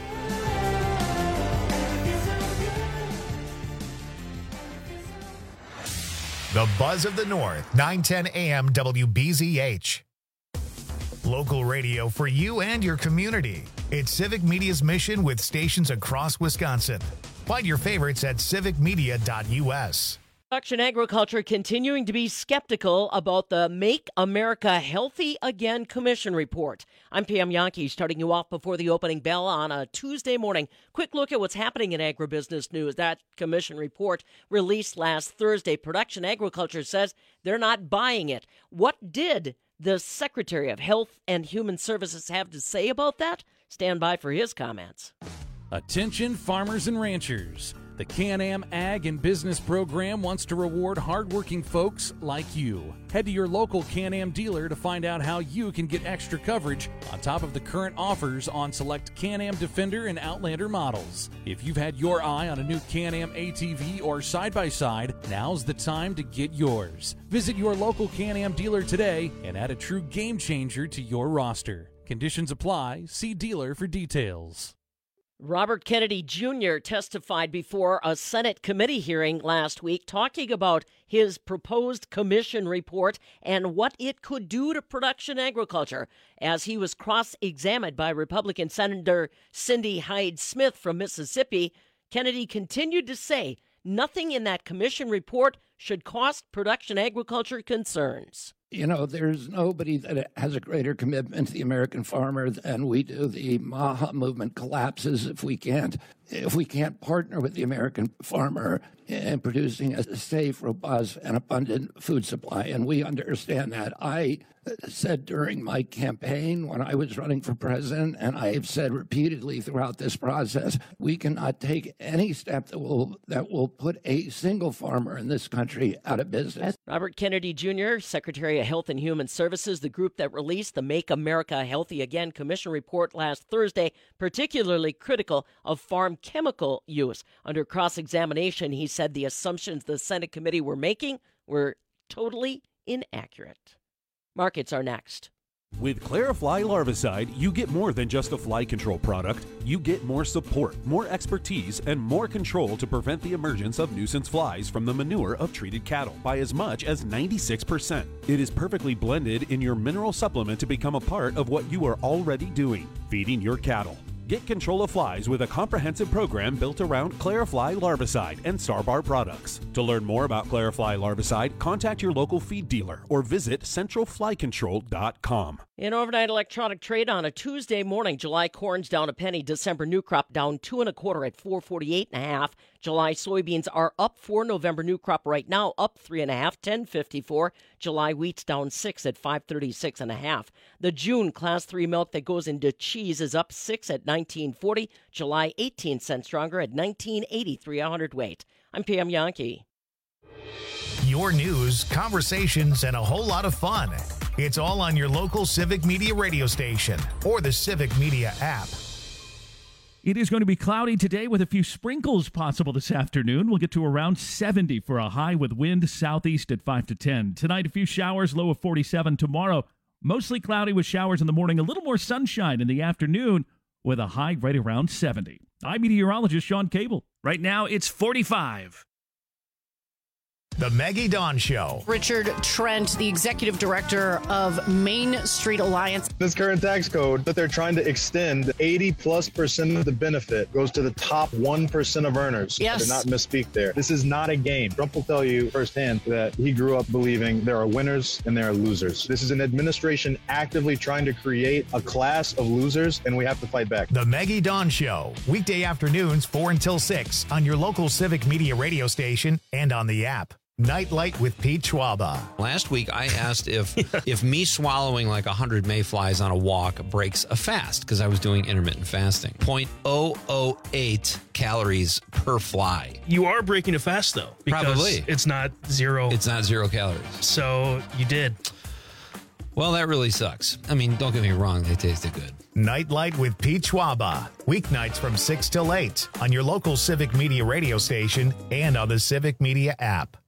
The Buzz of the North, 910 AM WBZH. Local radio for you and your community. It's Civic Media's mission with stations across Wisconsin. Find your favorites at civicmedia.us. Production Agriculture continuing to be skeptical about the Make America Healthy Again Commission report. I'm Pam Yankee, starting you off before the opening bell on a Tuesday morning. Quick look at what's happening in agribusiness news. That commission report released last Thursday. Production Agriculture says they're not buying it. What did the Secretary of Health and Human Services have to say about that? Stand by for his comments. Attention farmers and ranchers. The Can-Am Ag and Business Program wants to reward hardworking folks like you. Head to your local Can-Am dealer to find out how you can get extra coverage on top of the current offers on select Can-Am Defender and Outlander models. If you've had your eye on a new Can-Am ATV or side-by-side, now's the time to get yours. Visit your local Can-Am dealer today and add a true game changer to your roster. Conditions apply. See dealer for details. Robert Kennedy Jr. testified before a Senate committee hearing last week talking about his proposed commission report and what it could do to production agriculture. As he was cross-examined by Republican Senator Cindy Hyde-Smith from Mississippi, Kennedy continued to say nothing in that commission report should cost production agriculture concerns. You know, there's nobody that has a greater commitment to the American farmer than we do. The MAHA movement collapses if we can't partner with the American farmer in producing a safe, robust, and abundant food supply. And we understand that. I said during my campaign when I was running for president, and I have said repeatedly throughout this process, we cannot take any step that will put a single farmer in this country out of business. Robert Kennedy Jr., Secretary of Health and Human Services, the group that released the Make America Healthy Again Commission report last Thursday, particularly critical of farm chemical use. Under cross-examination, he said the assumptions the Senate committee were making were totally inaccurate. Markets are next. With Clarifly Larvicide, you get more than just a fly control product. You get more support, more expertise, and more control to prevent the emergence of nuisance flies from the manure of treated cattle by as much as 96%. It is perfectly blended in your mineral supplement to become a part of what you are already doing, feeding your cattle. Get control of flies with a comprehensive program built around Clarifly Larvicide and Starbar products. To learn more about Clarifly Larvicide, contact your local feed dealer or visit centralflycontrol.com. In overnight electronic trade on a Tuesday morning, July corn's down a penny, December new crop down 2 1/4 at 448.5. July soybeans are up 4, November new crop right now up 3.5, 10.54. July wheat's down 6 at 536.5. The June class 3 milk that goes into cheese is up 6 at 19.40. July 18 cents stronger at 19.83 a hundredweight. I'm Pam Yankee. Your news, conversations, and a whole lot of fun. It's all on your local Civic Media radio station or the Civic Media app. It is going to be cloudy today with a few sprinkles possible this afternoon. We'll get to around 70 for a high with wind southeast at 5 to 10. Tonight, a few showers, low of 47. Tomorrow, mostly cloudy with showers in the morning, a little more sunshine in the afternoon with a high right around 70. I'm meteorologist Sean Cable. Right now, it's 45. The Maggie Dawn Show. Richard Trent, the executive director of Main Street Alliance. This current tax code that they're trying to extend, 80+% of the benefit goes to the top 1% of earners. Yes. I did not misspeak there. This is not a game. Trump will tell you firsthand that he grew up believing there are winners and there are losers. This is an administration actively trying to create a class of losers, and we have to fight back. The Maggie Dawn Show. Weekday afternoons 4 until 6 on your local Civic Media radio station and on the app. Nightlight with Pete Schwaba. Last week, I asked if me swallowing like 100 mayflies on a walk breaks a fast, because I was doing intermittent fasting. 0.008 calories per fly. You are breaking a fast, though. Because Probably. it's not zero. It's not 0 calories. So you did. Well, that really sucks. I mean, don't get me wrong, they tasted good. Nightlight with Pete Schwaba. Weeknights from 6 till 8 on your local Civic Media radio station and on the Civic Media app.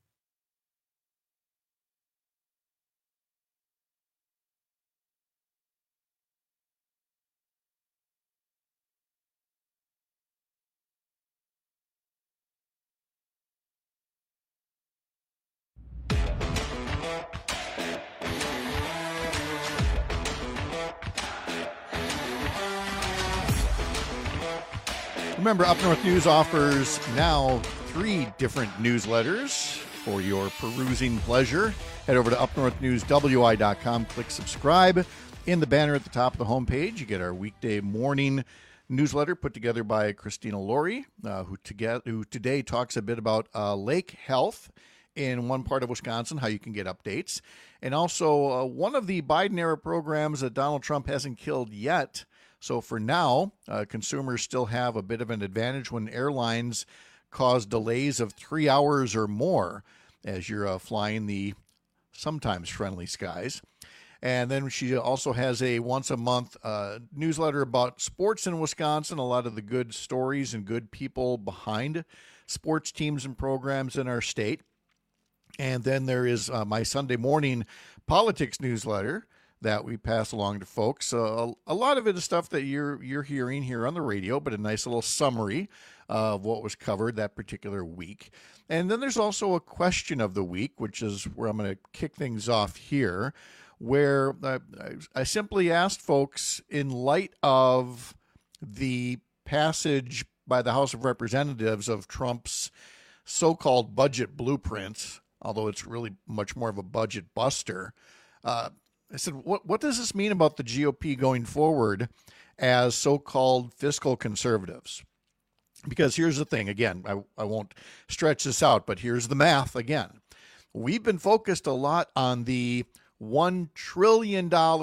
Remember, Up North News offers now 3 different newsletters for your perusing pleasure. Head over to upnorthnewswi.com, click subscribe. In the banner at the top of the homepage, you get our weekday morning newsletter put together by Christina Laurie, who today talks a bit about lake health in one part of Wisconsin, how you can get updates. And also one of the Biden-era programs that Donald Trump hasn't killed yet. So for now, consumers still have a bit of an advantage when airlines cause delays of 3 hours or more as you're flying the sometimes friendly skies. And then she also has a once-a-month newsletter about sports in Wisconsin, a lot of the good stories and good people behind sports teams and programs in our state. And then there is my Sunday morning politics newsletter that we pass along to folks. A lot of it is stuff that you're hearing here on the radio, but a nice little summary of what was covered that particular week. And then there's also a question of the week, which is where I'm going to kick things off here, where I simply asked folks, in light of the passage by the House of Representatives of Trump's so-called budget blueprint, although it's really much more of a budget buster, I said, what does this mean about the GOP going forward as so-called fiscal conservatives? Because here's the thing. Again, I won't stretch this out, but here's the math again. We've been focused a lot on the $1 trillion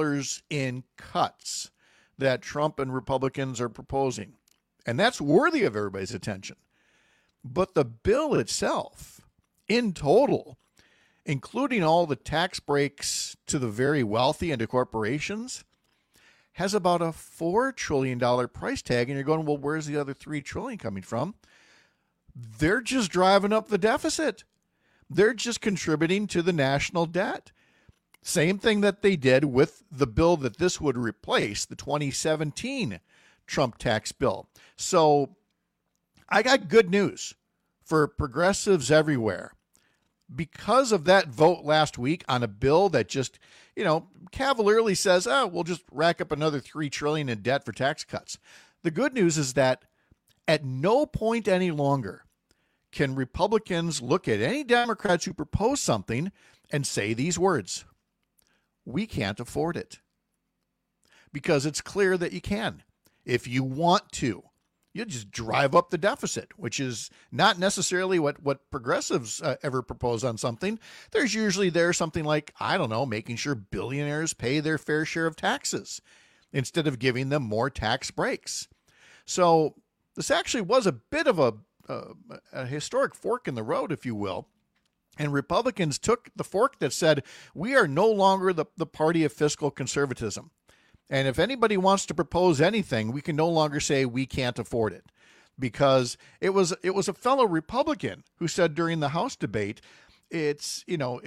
in cuts that Trump and Republicans are proposing. And that's worthy of everybody's attention. But the bill itself, in total, including all the tax breaks to the very wealthy and to corporations, has about a $4 trillion price tag. And you're going, well, where's the other $3 trillion coming from? They're just driving up the deficit. They're just contributing to the national debt. Same thing that they did with the bill that this would replace, the 2017 Trump tax bill. So I got good news for progressives everywhere. Because of that vote last week on a bill that just, cavalierly says, we'll just rack up another $3 trillion in debt for tax cuts. The good news is that at no point any longer can Republicans look at any Democrats who propose something and say these words: we can't afford it. Because it's clear that you can. If you want to, you just drive up the deficit, which is not necessarily what progressives ever propose on something. There's usually something like, making sure billionaires pay their fair share of taxes instead of giving them more tax breaks. So this actually was a bit of a historic fork in the road, if you will. And Republicans took the fork that said, we are no longer the party of fiscal conservatism. And if anybody wants to propose anything, we can no longer say we can't afford it, because it was a fellow Republican who said during the House debate, it's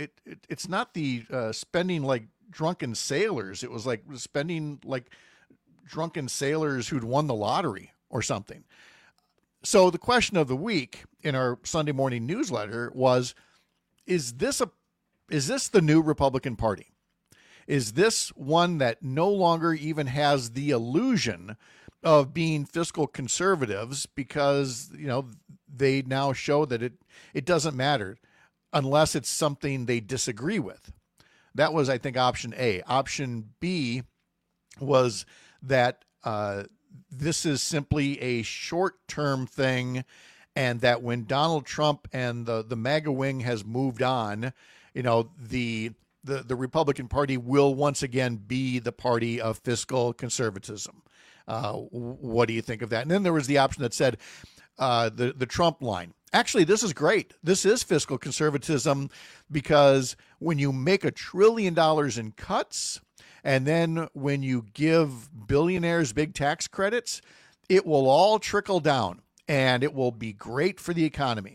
not the spending like drunken sailors. It was like spending like drunken sailors who'd won the lottery or something. So the question of the week in our Sunday morning newsletter was, is this the new Republican Party? Is this one that no longer even has the illusion of being fiscal conservatives because, they now show that it doesn't matter unless it's something they disagree with? That was, I think, option A. Option B was that this is simply a short-term thing, and that when Donald Trump and the MAGA wing has moved on, the Republican Party will once again be the party of fiscal conservatism. What do you think of that? And then there was the option that said the Trump line. Actually, this is great. This is fiscal conservatism, because when you make $1 trillion in cuts, and then when you give billionaires big tax credits, it will all trickle down, and it will be great for the economy.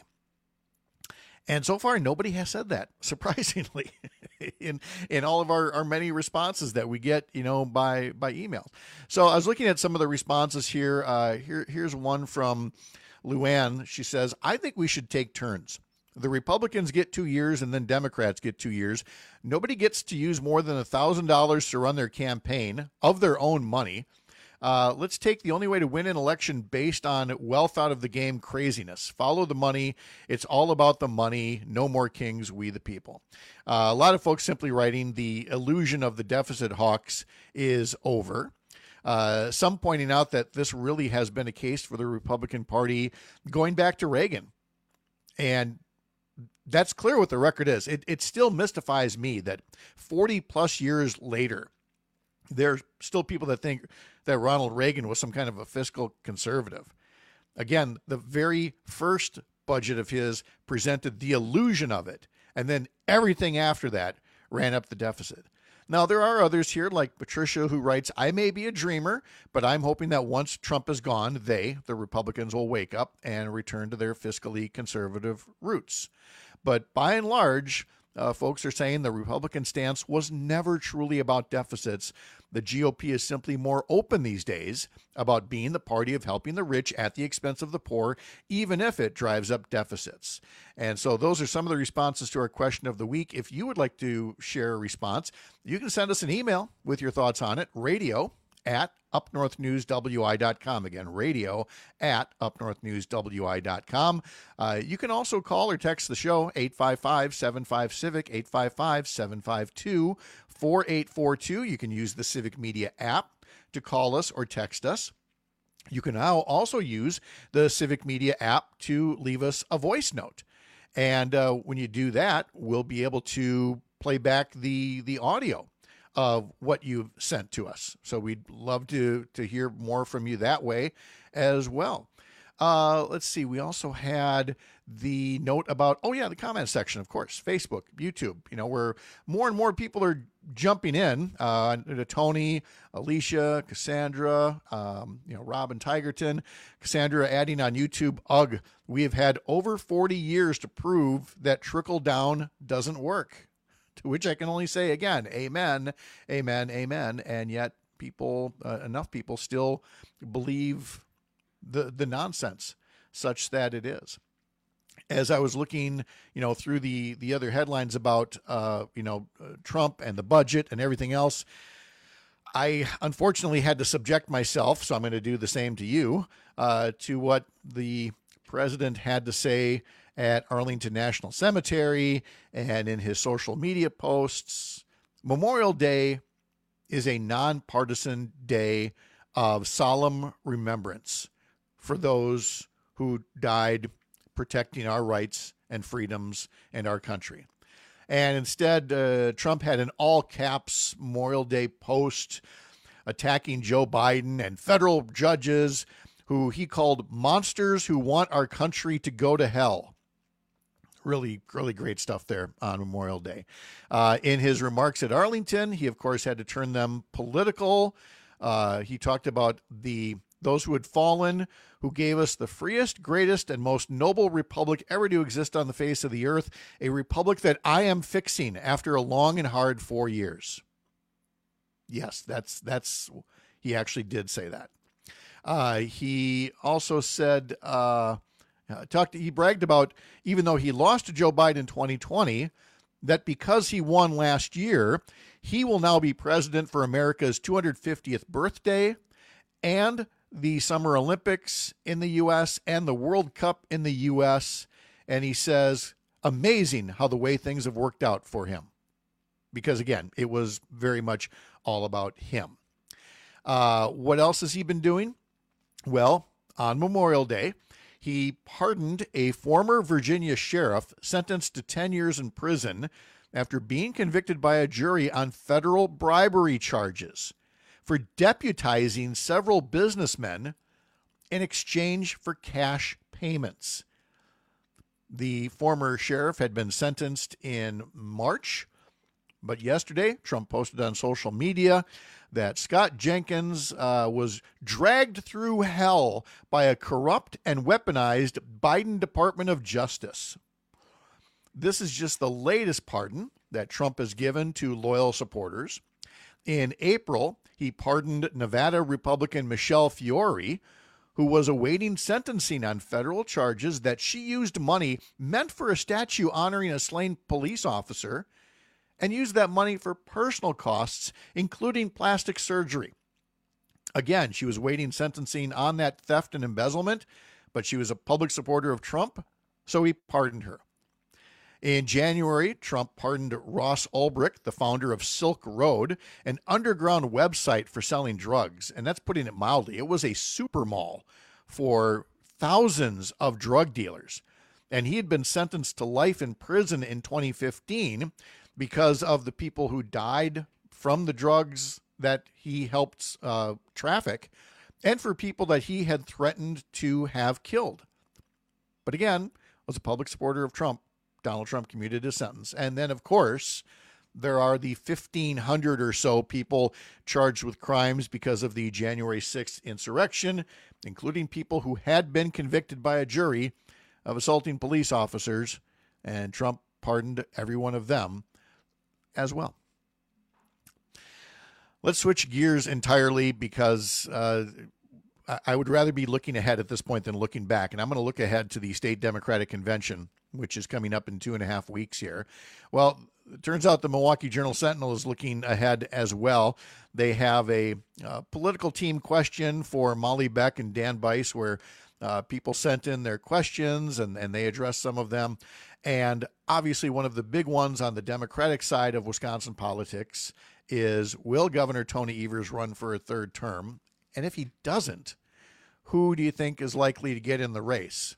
And so far, nobody has said that, surprisingly, in all of our many responses that we get, by email. So I was looking at some of the responses here. Here's one from Luann. She says, I think we should take turns. The Republicans get 2 years, and then Democrats get 2 years. Nobody gets to use more than $1,000 to run their campaign of their own money. Let's take the only way to win an election based on wealth out of the game craziness. Follow the money. It's all about the money. No more kings, we the people. A lot of folks simply writing the illusion of the deficit hawks is over. Some pointing out that this really has been a case for the Republican Party going back to Reagan. And that's clear what the record is. It still mystifies me that 40 plus years later, there's still people that think that Ronald Reagan was some kind of a fiscal conservative. Again, the very first budget of his presented the illusion of it, and then everything after that ran up the deficit. Now, there are others here, like Patricia, who writes, I may be a dreamer, but I'm hoping that once Trump is gone, the Republicans, will wake up and return to their fiscally conservative roots. But by and large, folks are saying the Republican stance was never truly about deficits. The GOP is simply more open these days about being the party of helping the rich at the expense of the poor, even if it drives up deficits. And so those are some of the responses to our question of the week. If you would like to share a response, you can send us an email with your thoughts on it, radio@upnorthnewswi.com. Again, radio@upnorthnewswi.com. You can also call or text the show, 855-75-CIVIC, 855-752-4842. You can use the Civic Media app to call us or text us. You can now also use the Civic Media app to leave us a voice note. And when you do that, we'll be able to play back the audio of what you've sent to us. So we'd love to hear more from you that way as well. Let's see. We also had the note about, the comment section, of course, Facebook, YouTube, where more and more people are jumping in, to Tony, Alicia, Cassandra, Robin Tigerton, Cassandra adding on YouTube, ugh, we have had over 40 years to prove that trickle down doesn't work. To which I can only say again, amen, amen, amen. And yet enough people still believe the nonsense such that it is. As I was looking, through the other headlines about, Trump and the budget and everything else, I unfortunately had to subject myself, so I'm going to do the same to you, to what the president had to say at Arlington National Cemetery and in his social media posts. Memorial Day is a nonpartisan day of solemn remembrance for those who died protecting our rights and freedoms and our country. And instead, Trump had an all-caps Memorial Day post attacking Joe Biden and federal judges who he called monsters who want our country to go to hell. Really, really great stuff there on Memorial Day. In his remarks at Arlington, he, of course, had to turn them political. He talked about those who had fallen, who gave us the freest, greatest, and most noble republic ever to exist on the face of the earth, a republic that I am fixing after a long and hard 4 years. Yes, that's he actually did say that. He also said, He bragged about, even though he lost to Joe Biden in 2020, that because he won last year, he will now be president for America's 250th birthday and the Summer Olympics in the U.S. and the World Cup in the U.S. And he says, amazing how the way things have worked out for him. Because, again, it was very much all about him. What else has he been doing? Well, on Memorial Day, he pardoned a former Virginia sheriff sentenced to 10 years in prison after being convicted by a jury on federal bribery charges for deputizing several businessmen in exchange for cash payments. The former sheriff had been sentenced in March, but yesterday, Trump posted on social media that Scott Jenkins was dragged through hell by a corrupt and weaponized Biden Department of Justice. This is just the latest pardon that Trump has given to loyal supporters. In April, he pardoned Nevada Republican Michelle Fiore, who was awaiting sentencing on federal charges that she used money meant for a statue honoring a slain police officer and used that money for personal costs, including plastic surgery. Again, she was waiting sentencing on that theft and embezzlement, but she was a public supporter of Trump, so he pardoned her. In January, Trump pardoned Ross Ulbricht, the founder of Silk Road, an underground website for selling drugs. And that's putting it mildly. It was a super mall for thousands of drug dealers. And he had been sentenced to life in prison in 2015 because of the people who died from the drugs that he helped traffic and for people that he had threatened to have killed. But again, was a public supporter of Trump. Donald Trump commuted his sentence. And then, of course, there are the 1,500 or so people charged with crimes because of the January 6th insurrection, including people who had been convicted by a jury of assaulting police officers. And Trump pardoned every one of them as well. Let's switch gears entirely because I would rather be looking ahead at this point than looking back. And I'm going to look ahead to the state Democratic convention, which is coming up in 2.5 weeks here. Well, it turns out the Milwaukee Journal-Sentinel is looking ahead as well. They have a political team question for Molly Beck and Dan Bice where people sent in their questions and they addressed some of them. And obviously one of the big ones on the Democratic side of Wisconsin politics is, will Governor Tony Evers run for a third term? And if he doesn't, who do you think is likely to get in the race?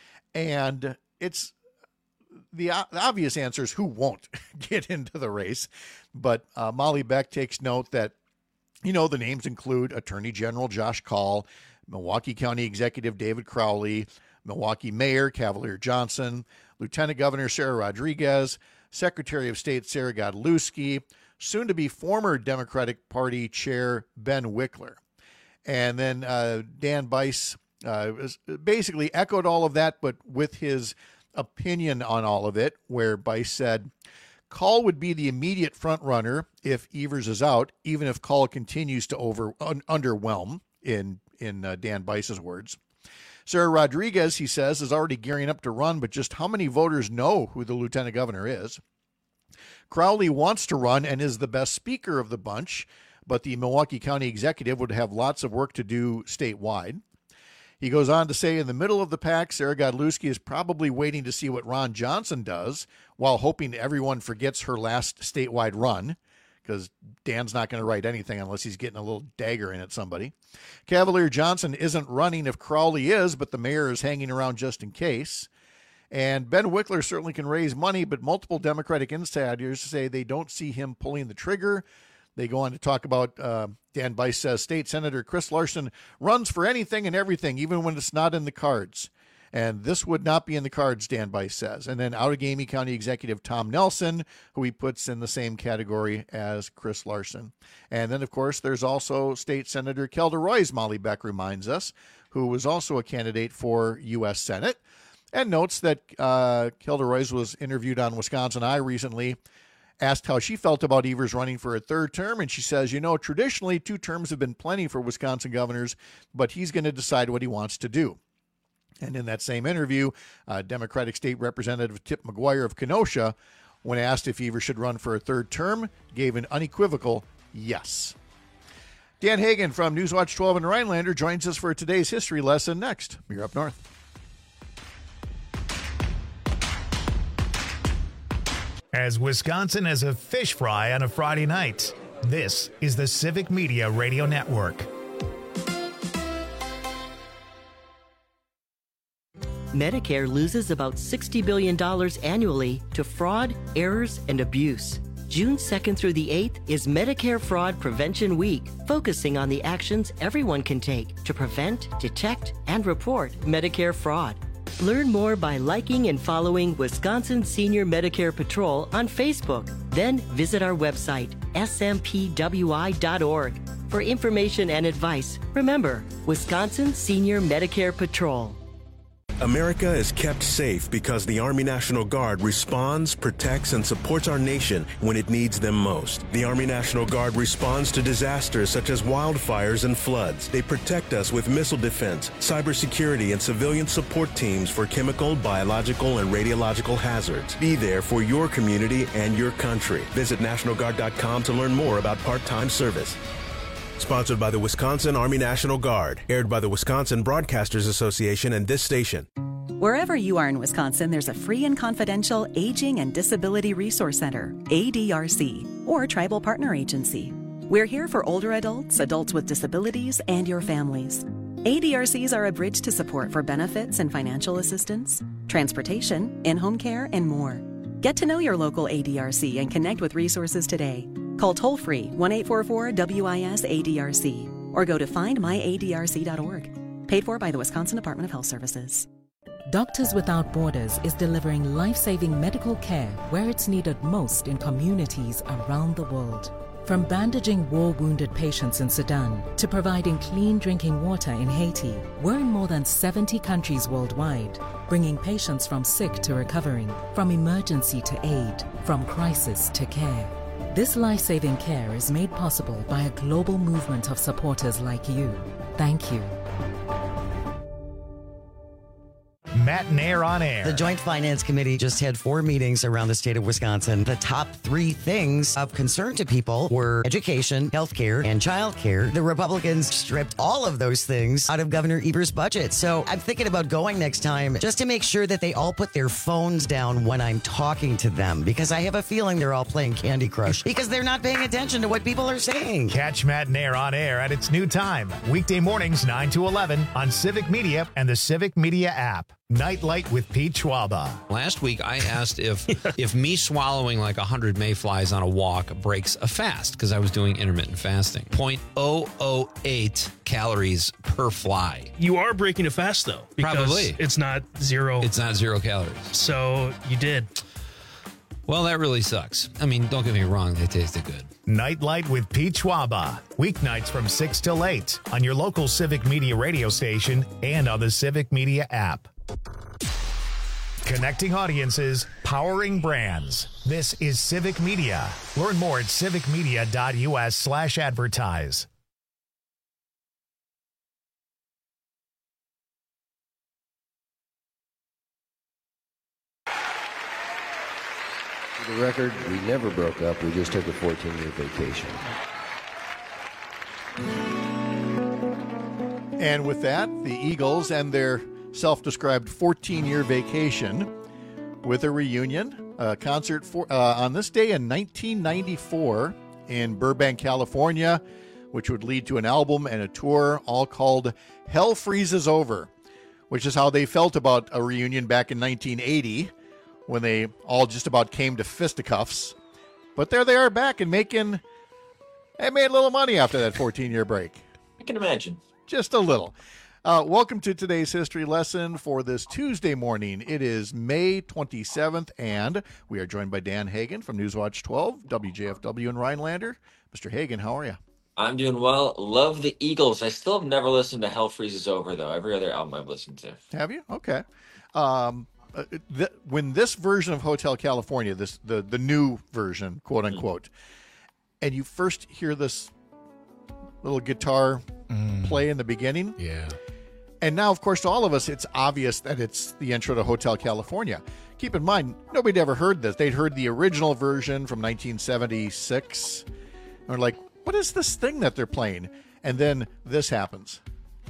And it's the obvious answer is who won't get into the race. But Molly Beck takes note that, you know, the names include Attorney General Josh Kaul, Milwaukee County Executive David Crowley, Milwaukee Mayor Cavalier Johnson, Lieutenant Governor Sarah Rodriguez, Secretary of State Sarah Godlewski, soon-to-be former Democratic Party Chair Ben Wickler. And then Dan Bice basically echoed all of that, but with his opinion on all of it, where Bice said, Kaul would be the immediate front runner if Evers is out, even if Kaul continues to underwhelm, in Dan Bice's words. Sarah Rodriguez, he says, is already gearing up to run, but just how many voters know who the lieutenant governor is? Crowley wants to run and is the best speaker of the bunch, but the Milwaukee County executive would have lots of work to do statewide. He goes on to say, in the middle of the pack, Sarah Godlewski is probably waiting to see what Ron Johnson does while hoping everyone forgets her last statewide run, because Dan's not going to write anything unless he's getting a little dagger in at somebody. Cavalier Johnson isn't running if Crowley is, but the mayor is hanging around just in case. And Ben Wickler certainly can raise money, but multiple Democratic insiders say they don't see him pulling the trigger. They go on to talk about, Dan Bice says, State Senator Chris Larson runs for anything and everything, even when it's not in the cards. And this would not be in the cards, Dan Bice says. And then Outagamie County Executive Tom Nelson, who he puts in the same category as Chris Larson. And then, of course, there's also State Senator Kelda Roys, Molly Beck reminds us, who was also a candidate for U.S. Senate, and notes that Kelda Roys was interviewed on Wisconsin Eye recently, asked how she felt about Evers running for a third term, and she says, you know, traditionally 2 terms have been plenty for Wisconsin governors, but he's going to decide what he wants to do. And in that same interview, Democratic State Representative Tip McGuire of Kenosha, when asked if Evers should run for a third term, gave an unequivocal yes. Dan Hagan from Newswatch 12 and Rhinelander joins us for today's history lesson next. You're up north. As Wisconsin has a fish fry on a Friday night, this is the Civic Media Radio Network. Medicare loses about $60 billion annually to fraud, errors, and abuse. June 2nd through the 8th is Medicare Fraud Prevention Week, focusing on the actions everyone can take to prevent, detect, and report Medicare fraud. Learn more by liking and following Wisconsin Senior Medicare Patrol on Facebook. Then visit our website, smpwi.org, for information and advice. Remember, Wisconsin Senior Medicare Patrol. America is kept safe because the Army National Guard responds, protects, and supports our nation when it needs them most. The Army National Guard responds to disasters such as wildfires and floods. They protect us with missile defense, cybersecurity, and civilian support teams for chemical, biological, and radiological hazards. Be there for your community and your country. Visit NationalGuard.com to learn more about part-time service. Sponsored by the Wisconsin Army National Guard. Aired by the Wisconsin Broadcasters Association and this station. Wherever you are in Wisconsin, there's a free and confidential Aging and Disability Resource Center, ADRC, or Tribal Partner Agency. We're here for older adults, adults with disabilities, and your families. ADRCs are a bridge to support for benefits and financial assistance, transportation, in-home care, and more. Get to know your local ADRC and connect with resources today. Call toll-free 1-844-WIS-ADRC or go to findmyadrc.org. Paid for by the Wisconsin Department of Health Services. Doctors Without Borders is delivering life-saving medical care where it's needed most in communities around the world. From bandaging war-wounded patients in Sudan to providing clean drinking water in Haiti, we're in more than 70 countries worldwide, bringing patients from sick to recovering, from emergency to aid, from crisis to care. This life-saving care is made possible by a global movement of supporters like you. Thank you. Matt Nair on air. The Joint Finance Committee just had 4 meetings around the state of Wisconsin. The top 3 things of concern to people were education, healthcare, and childcare. The Republicans stripped all of those things out of Governor Evers' budget. So I'm thinking about going next time just to make sure that they all put their phones down when I'm talking to them, because I have a feeling they're all playing Candy Crush because they're not paying attention to what people are saying. Catch Matt Nair on air at its new time, weekday mornings 9 to 11 on Civic Media and the Civic Media app. Nightlight with Pete Schwaba. Last week, I asked if me swallowing like 100 mayflies on a walk breaks a fast, because I was doing intermittent fasting. 0.008 calories per fly. You are breaking a fast, though. Because Probably. It's not 0. It's not 0 calories. So you did. Well, that really sucks. I mean, don't get me wrong. They tasted good. Nightlight with Pete Schwaba. Weeknights from 6 till 8 on your local Civic Media radio station and on the Civic Media app. Connecting audiences, powering brands. This is Civic Media. Learn more at civicmedia.us/advertise. For the record, we never broke up. We just took a 14-year vacation. And with that, the Eagles and their self-described 14-year vacation with a reunion, a concert on this day in 1994 in Burbank, California, which would lead to an album and a tour, all called Hell Freezes Over, which is how they felt about a reunion back in 1980 when they all just about came to fisticuffs. But there they are back and they made a little money after that 14-year break. I can imagine. Just a little. Welcome to today's history lesson for this Tuesday morning. It is May 27th, and we are joined by Dan Hagan from Newswatch 12, WJFW in Rhinelander. Mr. Hagan, how are you? I'm doing well. Love the Eagles. I still have never listened to Hell Freezes Over, though. Every other album I've listened to. Have you? Okay. When this version of Hotel California, the new version, quote unquote, and you first hear this little guitar play in the beginning, yeah, And now, of course, to all of us, it's obvious that it's the intro to Hotel California. Keep in mind, nobody ever heard this. They'd heard the original version from 1976. And they're like, what is this thing that they're playing? And then this happens.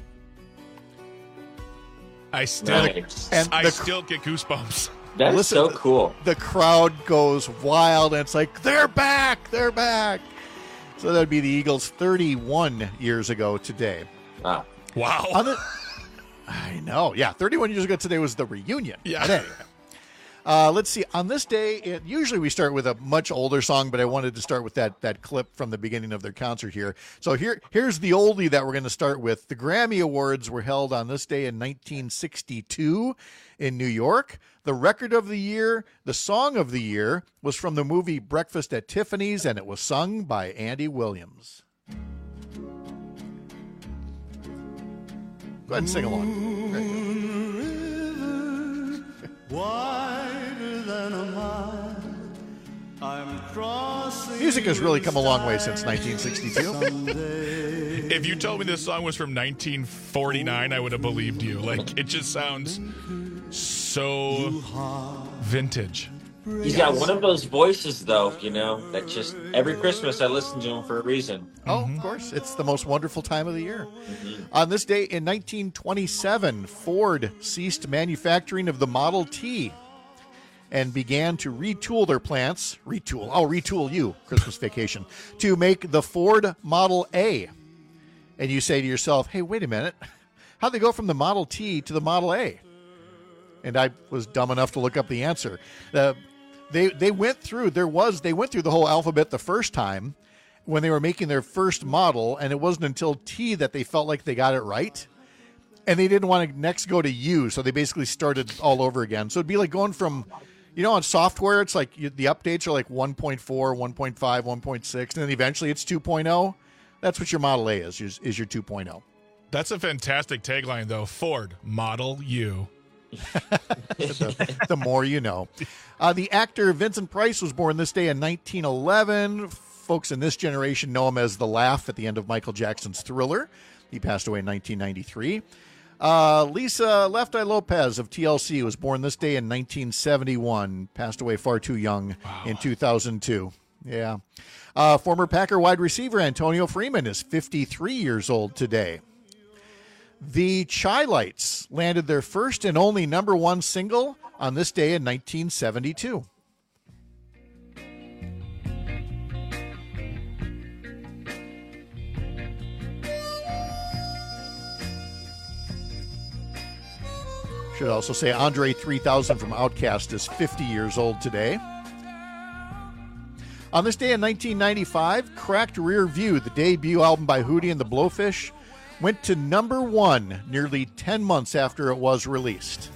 I still get goosebumps. That's so cool. The crowd goes wild, and it's like, they're back! They're back! So that'd be the Eagles 31 years ago today. Wow. Wow. I know. Yeah, 31 years ago today was the reunion. Yeah. But anyway. Let's see. On this day, usually we start with a much older song, but I wanted to start with that clip from the beginning of their concert here. So here's the oldie that we're going to start with. The Grammy Awards were held on this day in 1962 in New York. The record of the year, the song of the year, was from the movie Breakfast at Tiffany's, and it was sung by Andy Williams. Go ahead and sing along. Very good. Wider than a mile, I'm crossing. Music has really come a long way since 1962. If you told me this song was from 1949, I would have believed you. Like, it just sounds so vintage. He's got one of those voices, though, that just every Christmas I listen to him for a reason. Oh, of course. It's the most wonderful time of the year. Mm-hmm. On this day in 1927, Ford ceased manufacturing of the Model T and began to retool their plants. Retool you, Christmas Vacation, to make the Ford Model A. And you say to yourself, hey, wait a minute. How'd they go from the Model T to the Model A? And I was dumb enough to look up the answer. They went through the whole alphabet the first time when they were making their first model, and it wasn't until T that they felt like they got it right. And they didn't want to next go to U, so they basically started all over again. So it'd be like going from, on software, it's like the updates are like 1.4, 1.5, 1.6, and then eventually it's 2.0. That's what your Model A is your 2.0. That's a fantastic tagline, though. Ford, Model U. the more you know. The actor Vincent Price was born this day in 1911. Folks in this generation know him as the laugh at the end of Michael Jackson's Thriller. He passed away in 1993. Lisa Left Eye Lopez of TLC was born this day in 1971. Passed away far too young in 2002. Yeah. Former Packer wide receiver Antonio Freeman is 53 years old today. The Chi-Lites landed their first and only number one single on this day in 1972. Should also say Andre 3000 from Outkast is 50 years old today. On this day in 1995, Cracked Rear View, the debut album by Hootie and the Blowfish, went to number one nearly 10 months after it was released.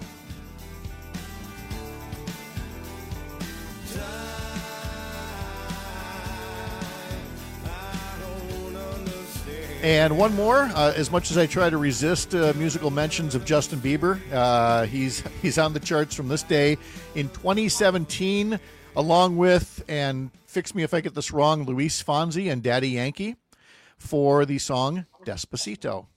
And one more, as much as I try to resist musical mentions of Justin Bieber, he's on the charts from this day in 2017, along with, and fix me if I get this wrong, Luis Fonsi and Daddy Yankee for the song Despacito.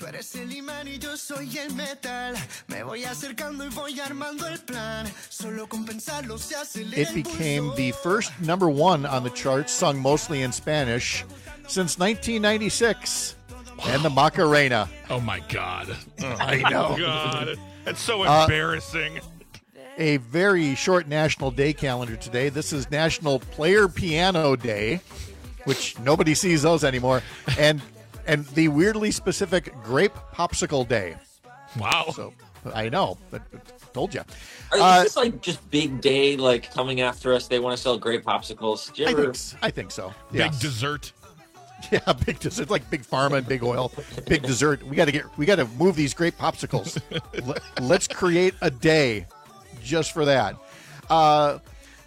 It became the first number one on the charts, sung mostly in Spanish, since 1996. Wow. And the Macarena. Oh, my God. I know. Oh, God. That's so embarrassing. A very short National Day calendar today. This is National Player Piano Day, which nobody sees those anymore, and the weirdly specific Grape Popsicle Day. Wow. So I know, but told you. Is this like just big day, like coming after us? They want to sell grape popsicles. I think so. Big dessert. Yeah, big dessert, like Big Pharma and Big Oil. Big dessert. We got to move these grape popsicles. Let's create a day just for that.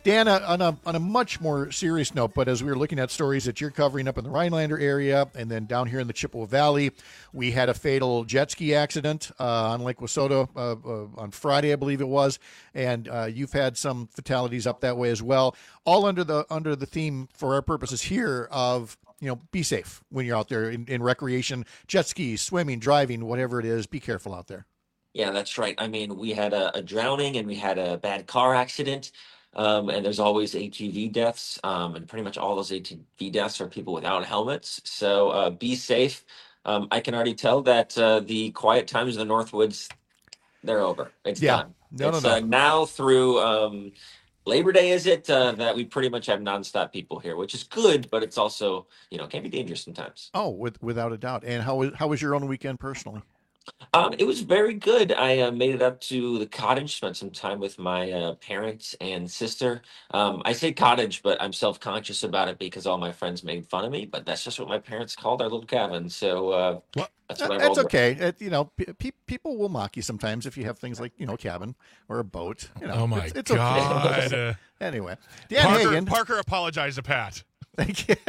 Dan, on a much more serious note, but as we were looking at stories that you're covering up in the Rhinelander area and then down here in the Chippewa Valley, we had a fatal jet ski accident on Lake Wissota on Friday, I believe it was, and you've had some fatalities up that way as well, all under the theme for our purposes here of, be safe when you're out there in recreation, jet skis, swimming, driving, whatever it is, be careful out there. Yeah, that's right. I mean, we had a drowning and we had a bad car accident. And there's always ATV deaths, and pretty much all those ATV deaths are people without helmets. So be safe. I can already tell that the quiet times in the Northwoods, they're over. It's done. No. Now through Labor Day, is it, that we pretty much have nonstop people here, which is good, but it's also, can be dangerous sometimes. Oh, without a doubt. And how was your own weekend personally? It was very good. I made it up to the cottage, spent some time with my parents and sister. I say cottage, but I'm self-conscious about it because all my friends made fun of me, but that's just what my parents called our little cabin. So that's what I rolled with. Okay. People will mock you sometimes if you have things like, cabin or a boat. Oh, my it's God. Okay. Anyway, Dan Hagan. Parker apologized to Pat. Thank you.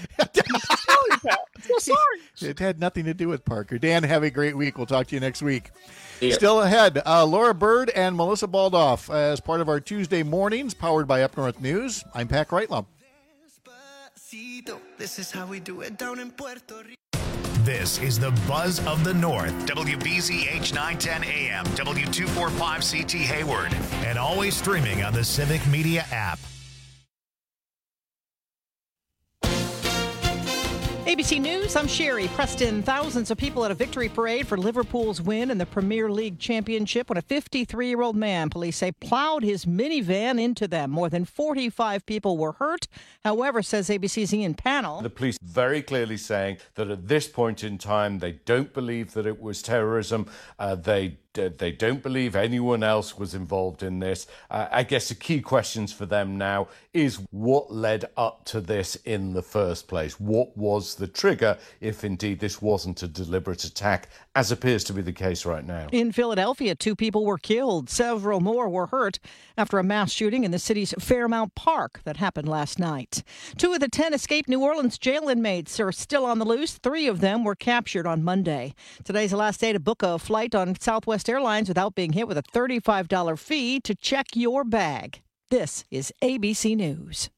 So sorry. It had nothing to do with Parker. Dan, have a great week. We'll talk to you next week. Yeah. Still ahead, Laura Bird and Melissa Baldoff as part of our Tuesday mornings, powered by Up North News. I'm Pat Kreitlam. This is how we do it down in Puerto Rico. This is the Buzz of the North, WBZH 910 AM, W245CT Hayward, and always streaming on the Civic Media app. ABC News, I'm Sherry Preston. Thousands of people at a victory parade for Liverpool's win in the Premier League Championship when a 53-year-old man, police say, plowed his minivan into them. More than 45 people were hurt. However, says ABC's Ian Pannell, the police very clearly saying that at this point in time, they don't believe that it was terrorism. They don't believe anyone else was involved in this. I guess the key questions for them now is what led up to this in the first place? What was the trigger if indeed this wasn't a deliberate attack, as appears to be the case right now? In Philadelphia, 2 people were killed. Several more were hurt after a mass shooting in the city's Fairmount Park that happened last night. 2 of the 10 escaped New Orleans jail inmates are still on the loose. 3 of them were captured on Monday. Today's the last day to book a flight on Southwest Airlines without being hit with a $35 fee to check your bag. This is ABC News.